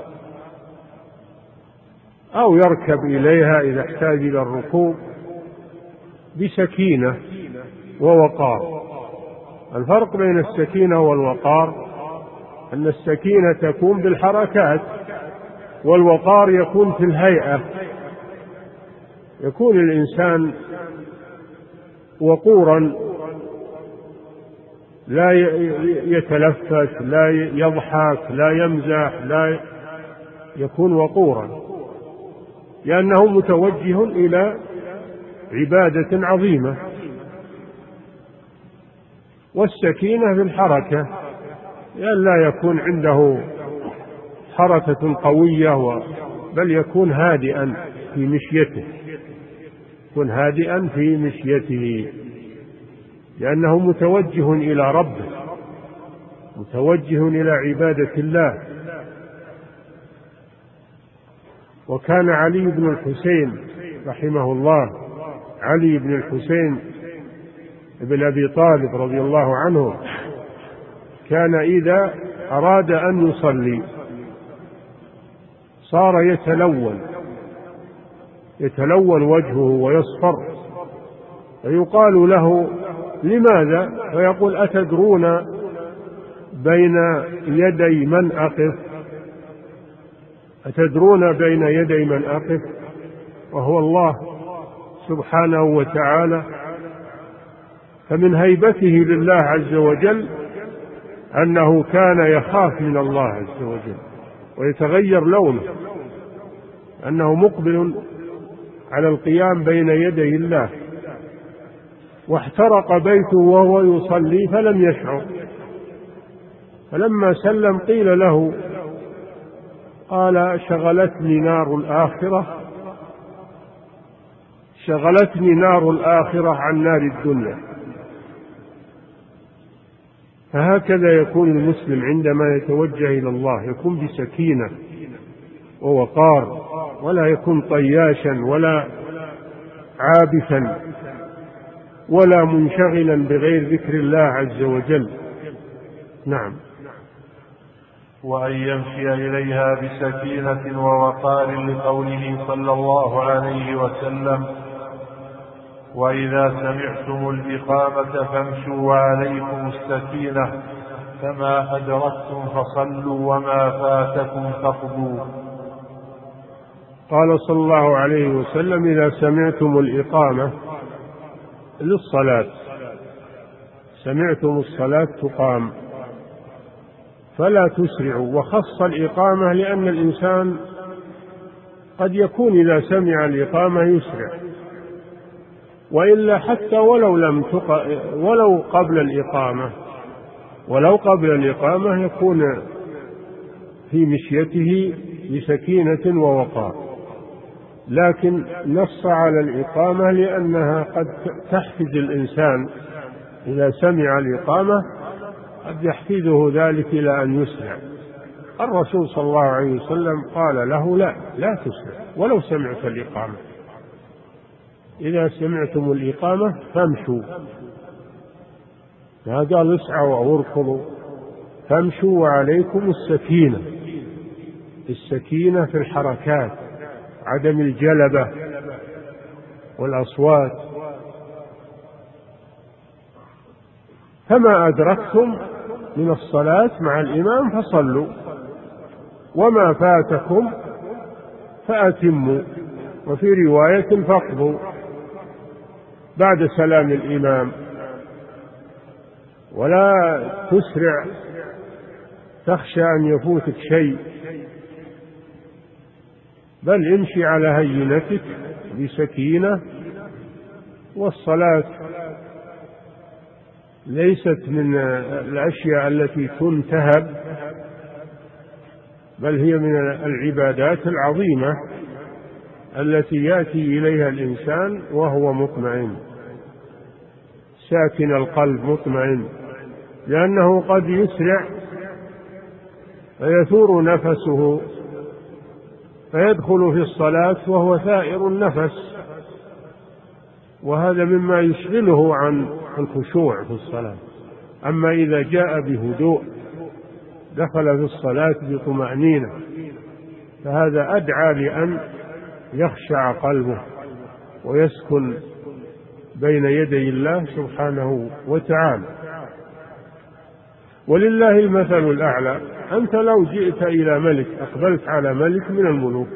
أو يركب إليها إذا احتاج إلى الركوب بسكينة ووقار. الفرق بين السكينة والوقار أن السكينة تكون بالحركات، والوقار يكون في الهيئة، يكون الإنسان وقورا لا يتلفت، لا يضحك، لا يمزح، لا يكون وقورا، لأنه متوجه إلى عبادة عظيمة. والسكينة في الحركة، لأن لا يكون عنده حركة قوية، بل يكون هادئا في مشيته، يكون هادئا في مشيته، لأنه متوجه إلى ربه، متوجه إلى عبادة الله. وكان علي بن الحسين رحمه الله، علي بن الحسين بن أبي طالب رضي الله عنه، كان إذا أراد أن يصلي صار يتلون يتلون وجهه ويصفر، فيقال له: لماذا؟ فيقول: أتدرون بين يدي من أقف؟ أتدرون بين يدي من أقف؟ وهو الله سبحانه وتعالى. فمن هيبته لله عز وجل أنه كان يخاف من الله عز وجل ويتغير لونه، أنه مقبل على القيام بين يدي الله. واحترق بيته وهو يصلي فلم يشعر، فلما سلم قيل له، قال: شغلتني نار الآخرة شغلتني نار الآخرة عن نار الدنيا. فهكذا يكون المسلم عندما يتوجه إلى الله، يكون بسكينة ووقار، ولا يكون طياشا ولا عابثا ولا منشغلا بغير ذكر الله عز وجل. نعم. وأن يمشي إليها بسكينة ووقار، لقوله صلى الله عليه وسلم: وإذا سمعتم الإقامة فامشوا وعليكم السكينة، فما أدركتم فصلوا وما فاتكم فاقضوا. قال صلى الله عليه وسلم: إذا سمعتم الإقامة للصلاة، سمعتم الصلاة تقام فلا تسرعوا. وخص الإقامة لأن الإنسان قد يكون إذا سمع الإقامة يسرع، وإلا حتى ولو لم تق... ولو قبل الإقامة ولو قبل الإقامة يكون في مشيته بسكينة ووقار. لكن نص على الإقامة لأنها قد تحفز الإنسان، إذا سمع الإقامة قد يحفزه ذلك إلى أن يسرع. الرسول صلى الله عليه وسلم قال له: لا لا تسرع ولو سمعت الإقامة، إذا سمعتم الإقامة فامشوا. ما قال اسعوا أو اركضوا، فامشوا وعليكم السكينة. السكينة في الحركات، عدم الجلبة والأصوات. فما أدركتم من الصلاة مع الإمام فصلوا، وما فاتكم فأتموا، وفي رواية فاقضوا بعد سلام الإمام. ولا تسرع تخشى أن يفوتك شيء، بل امشي على هينتك بسكينة. والصلاة ليست من الأشياء التي تنتهب، بل هي من العبادات العظيمة التي يأتي إليها الإنسان وهو مطمئن ساكن القلب مطمئن، لأنه قد يسرع فيثور نفسه فيدخل في الصلاة وهو ثائر النفس، وهذا مما يشغله عن الخشوع في الصلاة. أما إذا جاء بهدوء دخل في الصلاة بطمأنينة، فهذا أدعى لأن يخشع قلبه ويسكن بين يدي الله سبحانه وتعالى. ولله المثل الأعلى. أنت لو جئت إلى ملك، أقبلت على ملك من الملوك،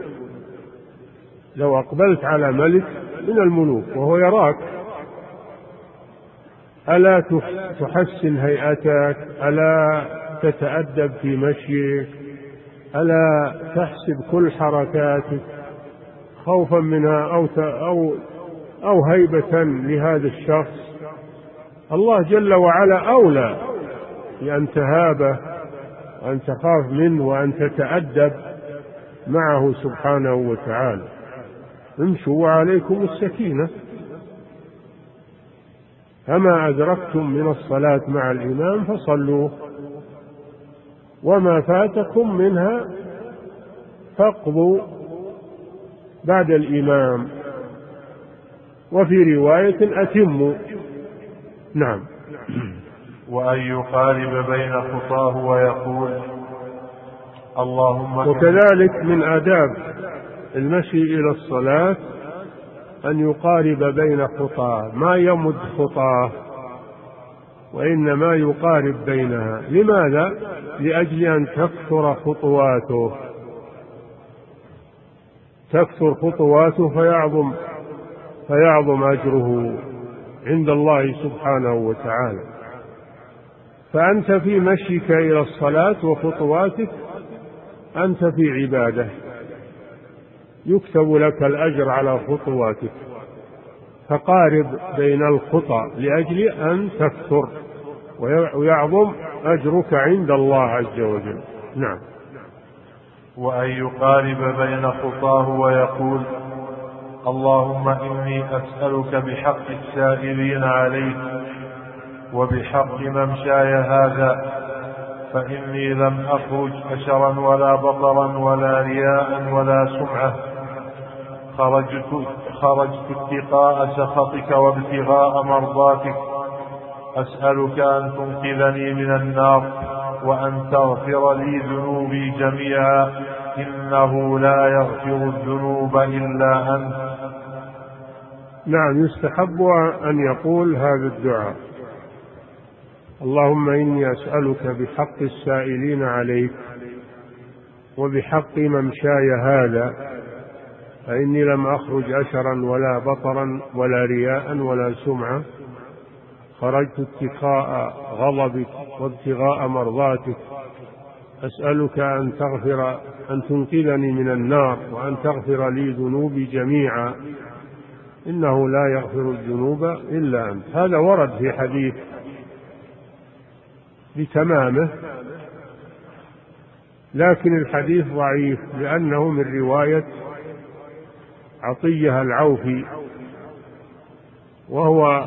لو أقبلت على ملك من الملوك وهو يراك، ألا تحسن هيئتك؟ ألا تتأدب في مشيك؟ ألا تحسب كل حركاتك خوفا منها أو أو أو هيبة لهذا الشخص؟ الله جل وعلا أولى بأن تهابه وأن تخاف منه وأن تتأدب معه سبحانه وتعالى. امشوا وعليكم السكينة، فما أدركتم من الصلاة مع الإمام فصلوا، وما فاتكم منها فاقضوا بعد الإمام، وفي رواية أتموا. نعم. وأن يقارب بين خطاه ويقول اللهم. وكذلك من آداب المشي إلى الصلاة أن يقارب بين خطاه، ما يمد خطاه وإنما يقارب بينها. لماذا؟ لأجل أن تكثر خطواته، تكثر خطواته فيعظم فيعظم أجره عند الله سبحانه وتعالى. فأنت في مشيك إلى الصلاة وخطواتك أنت في عبادة، يكتب لك الأجر على خطواتك، فقارب بين الخطى لأجل أن تكثر ويعظم أجرك عند الله عز وجل. نعم. وأن يقارب بين خطاه ويقول اللهم إني أسألك بحق السائلين عليك وبحق ممشاي هذا، فإني لم أخرج أشرا ولا بطرا ولا رياء ولا سمعة، خرجت, خرجت اتقاء سخطك وابتغاء مرضاتك، أسألك أن تنقذني من النار وأن تغفر لي ذنوبي جميعا، إنه لا يغفر الذنوب إلا أنت. نعم، يستحب أن يقول هذا الدعاء: اللهم إني أسألك بحق السائلين عليك وبحق ممشاي هذا، فإني لم أخرج أشرا ولا بطرا ولا رياء ولا سمعة، خرجت اتقاء غضبك وابتغاء مرضاتك، أسألك أن تغفر أن تنقذني من النار وأن تغفر لي ذنوبي جميعا، إنه لا يغفر الذنوب إلا أنت. هذا ورد في حديث بتمامه، لكن الحديث ضعيف لأنه من رواية عطية العوفي، وهو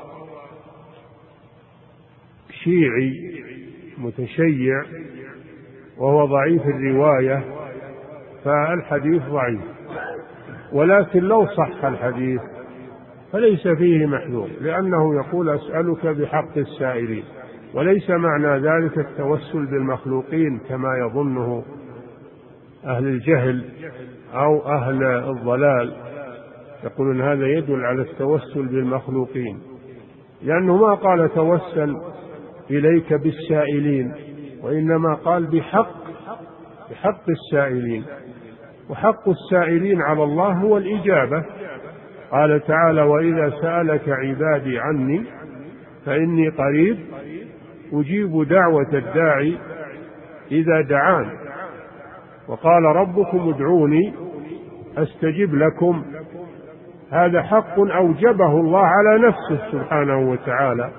شيعي متشيع وهو ضعيف الرواية، فالحديث ضعيف. ولكن لو صح الحديث فليس فيه محذور، لأنه يقول أسألك بحق السائلين، وليس معنى ذلك التوسل بالمخلوقين كما يظنه أهل الجهل أو أهل الضلال، يقولون هذا يدل على التوسل بالمخلوقين، لأنه ما قال توسل إليك بالسائلين، وإنما قال بحق بحق السائلين، وحق السائلين على الله هو الإجابة. قال تعالى: وإذا سألك عبادي عني فإني قريب أجيب دعوة الداعي إذا دعان، وقال ربكم ادعوني أستجب لكم. هذا حق أوجبه الله على نفسه سبحانه وتعالى،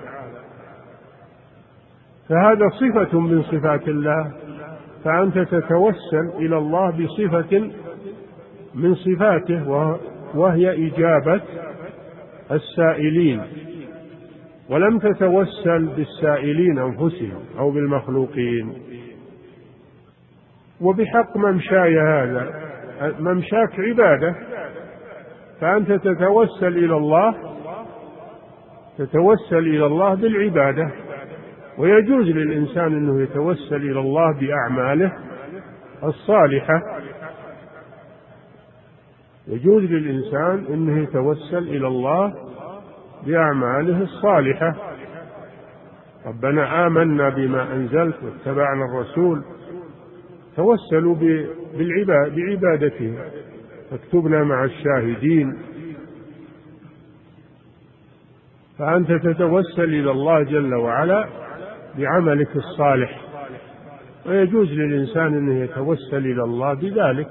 فهذا صفة من صفات الله، فأنت تتوسل إلى الله بصفة من صفاته وهي إجابة السائلين، ولم تتوسل بالسائلين أنفسهم أو بالمخلوقين. وبحق ممشاي هذا، ممشاك عبادة، فأنت تتوسل إلى الله تتوسل إلى الله بالعبادة، ويجوز للإنسان أنه يتوسل إلى الله بأعماله الصالحة، يجوز للإنسان أنه يتوسل إلى الله بأعماله الصالحة. ربنا آمنا بما أنزلت واتبعنا الرسول، توسلوا بعبادته، فاكتبنا مع الشاهدين. فأنت تتوسل إلى الله جل وعلا بعملك الصالح، ويجوز للإنسان أنه يتوسل إلى الله بذلك.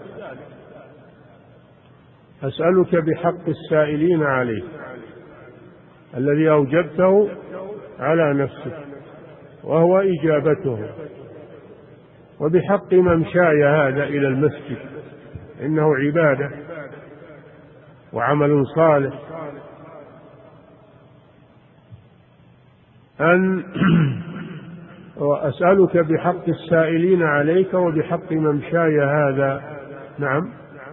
أسألك بحق السائلين عليه الذي أوجبته على نفسك وهو إجابته، وبحق ممشاي هذا إلى المسجد إنه عبادة وعمل صالح، أن وأسألك بحق السائلين عليك وبحق ممشاي هذا. نعم.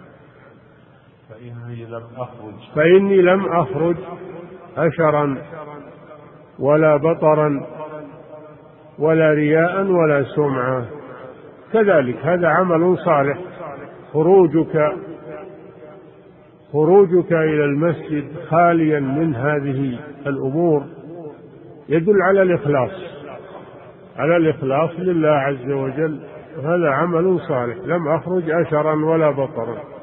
فإني لم أخرج فإني لم أخرج أشرا ولا بطرا ولا رياء ولا سمعة. كذلك هذا عمل صالح. خروجك خروجك إلى المسجد خاليا من هذه الأمور يدل على الإخلاص على الإخلاص لله عز وجل، هذا عمل صالح. لم أخرج أشرا ولا بطرا.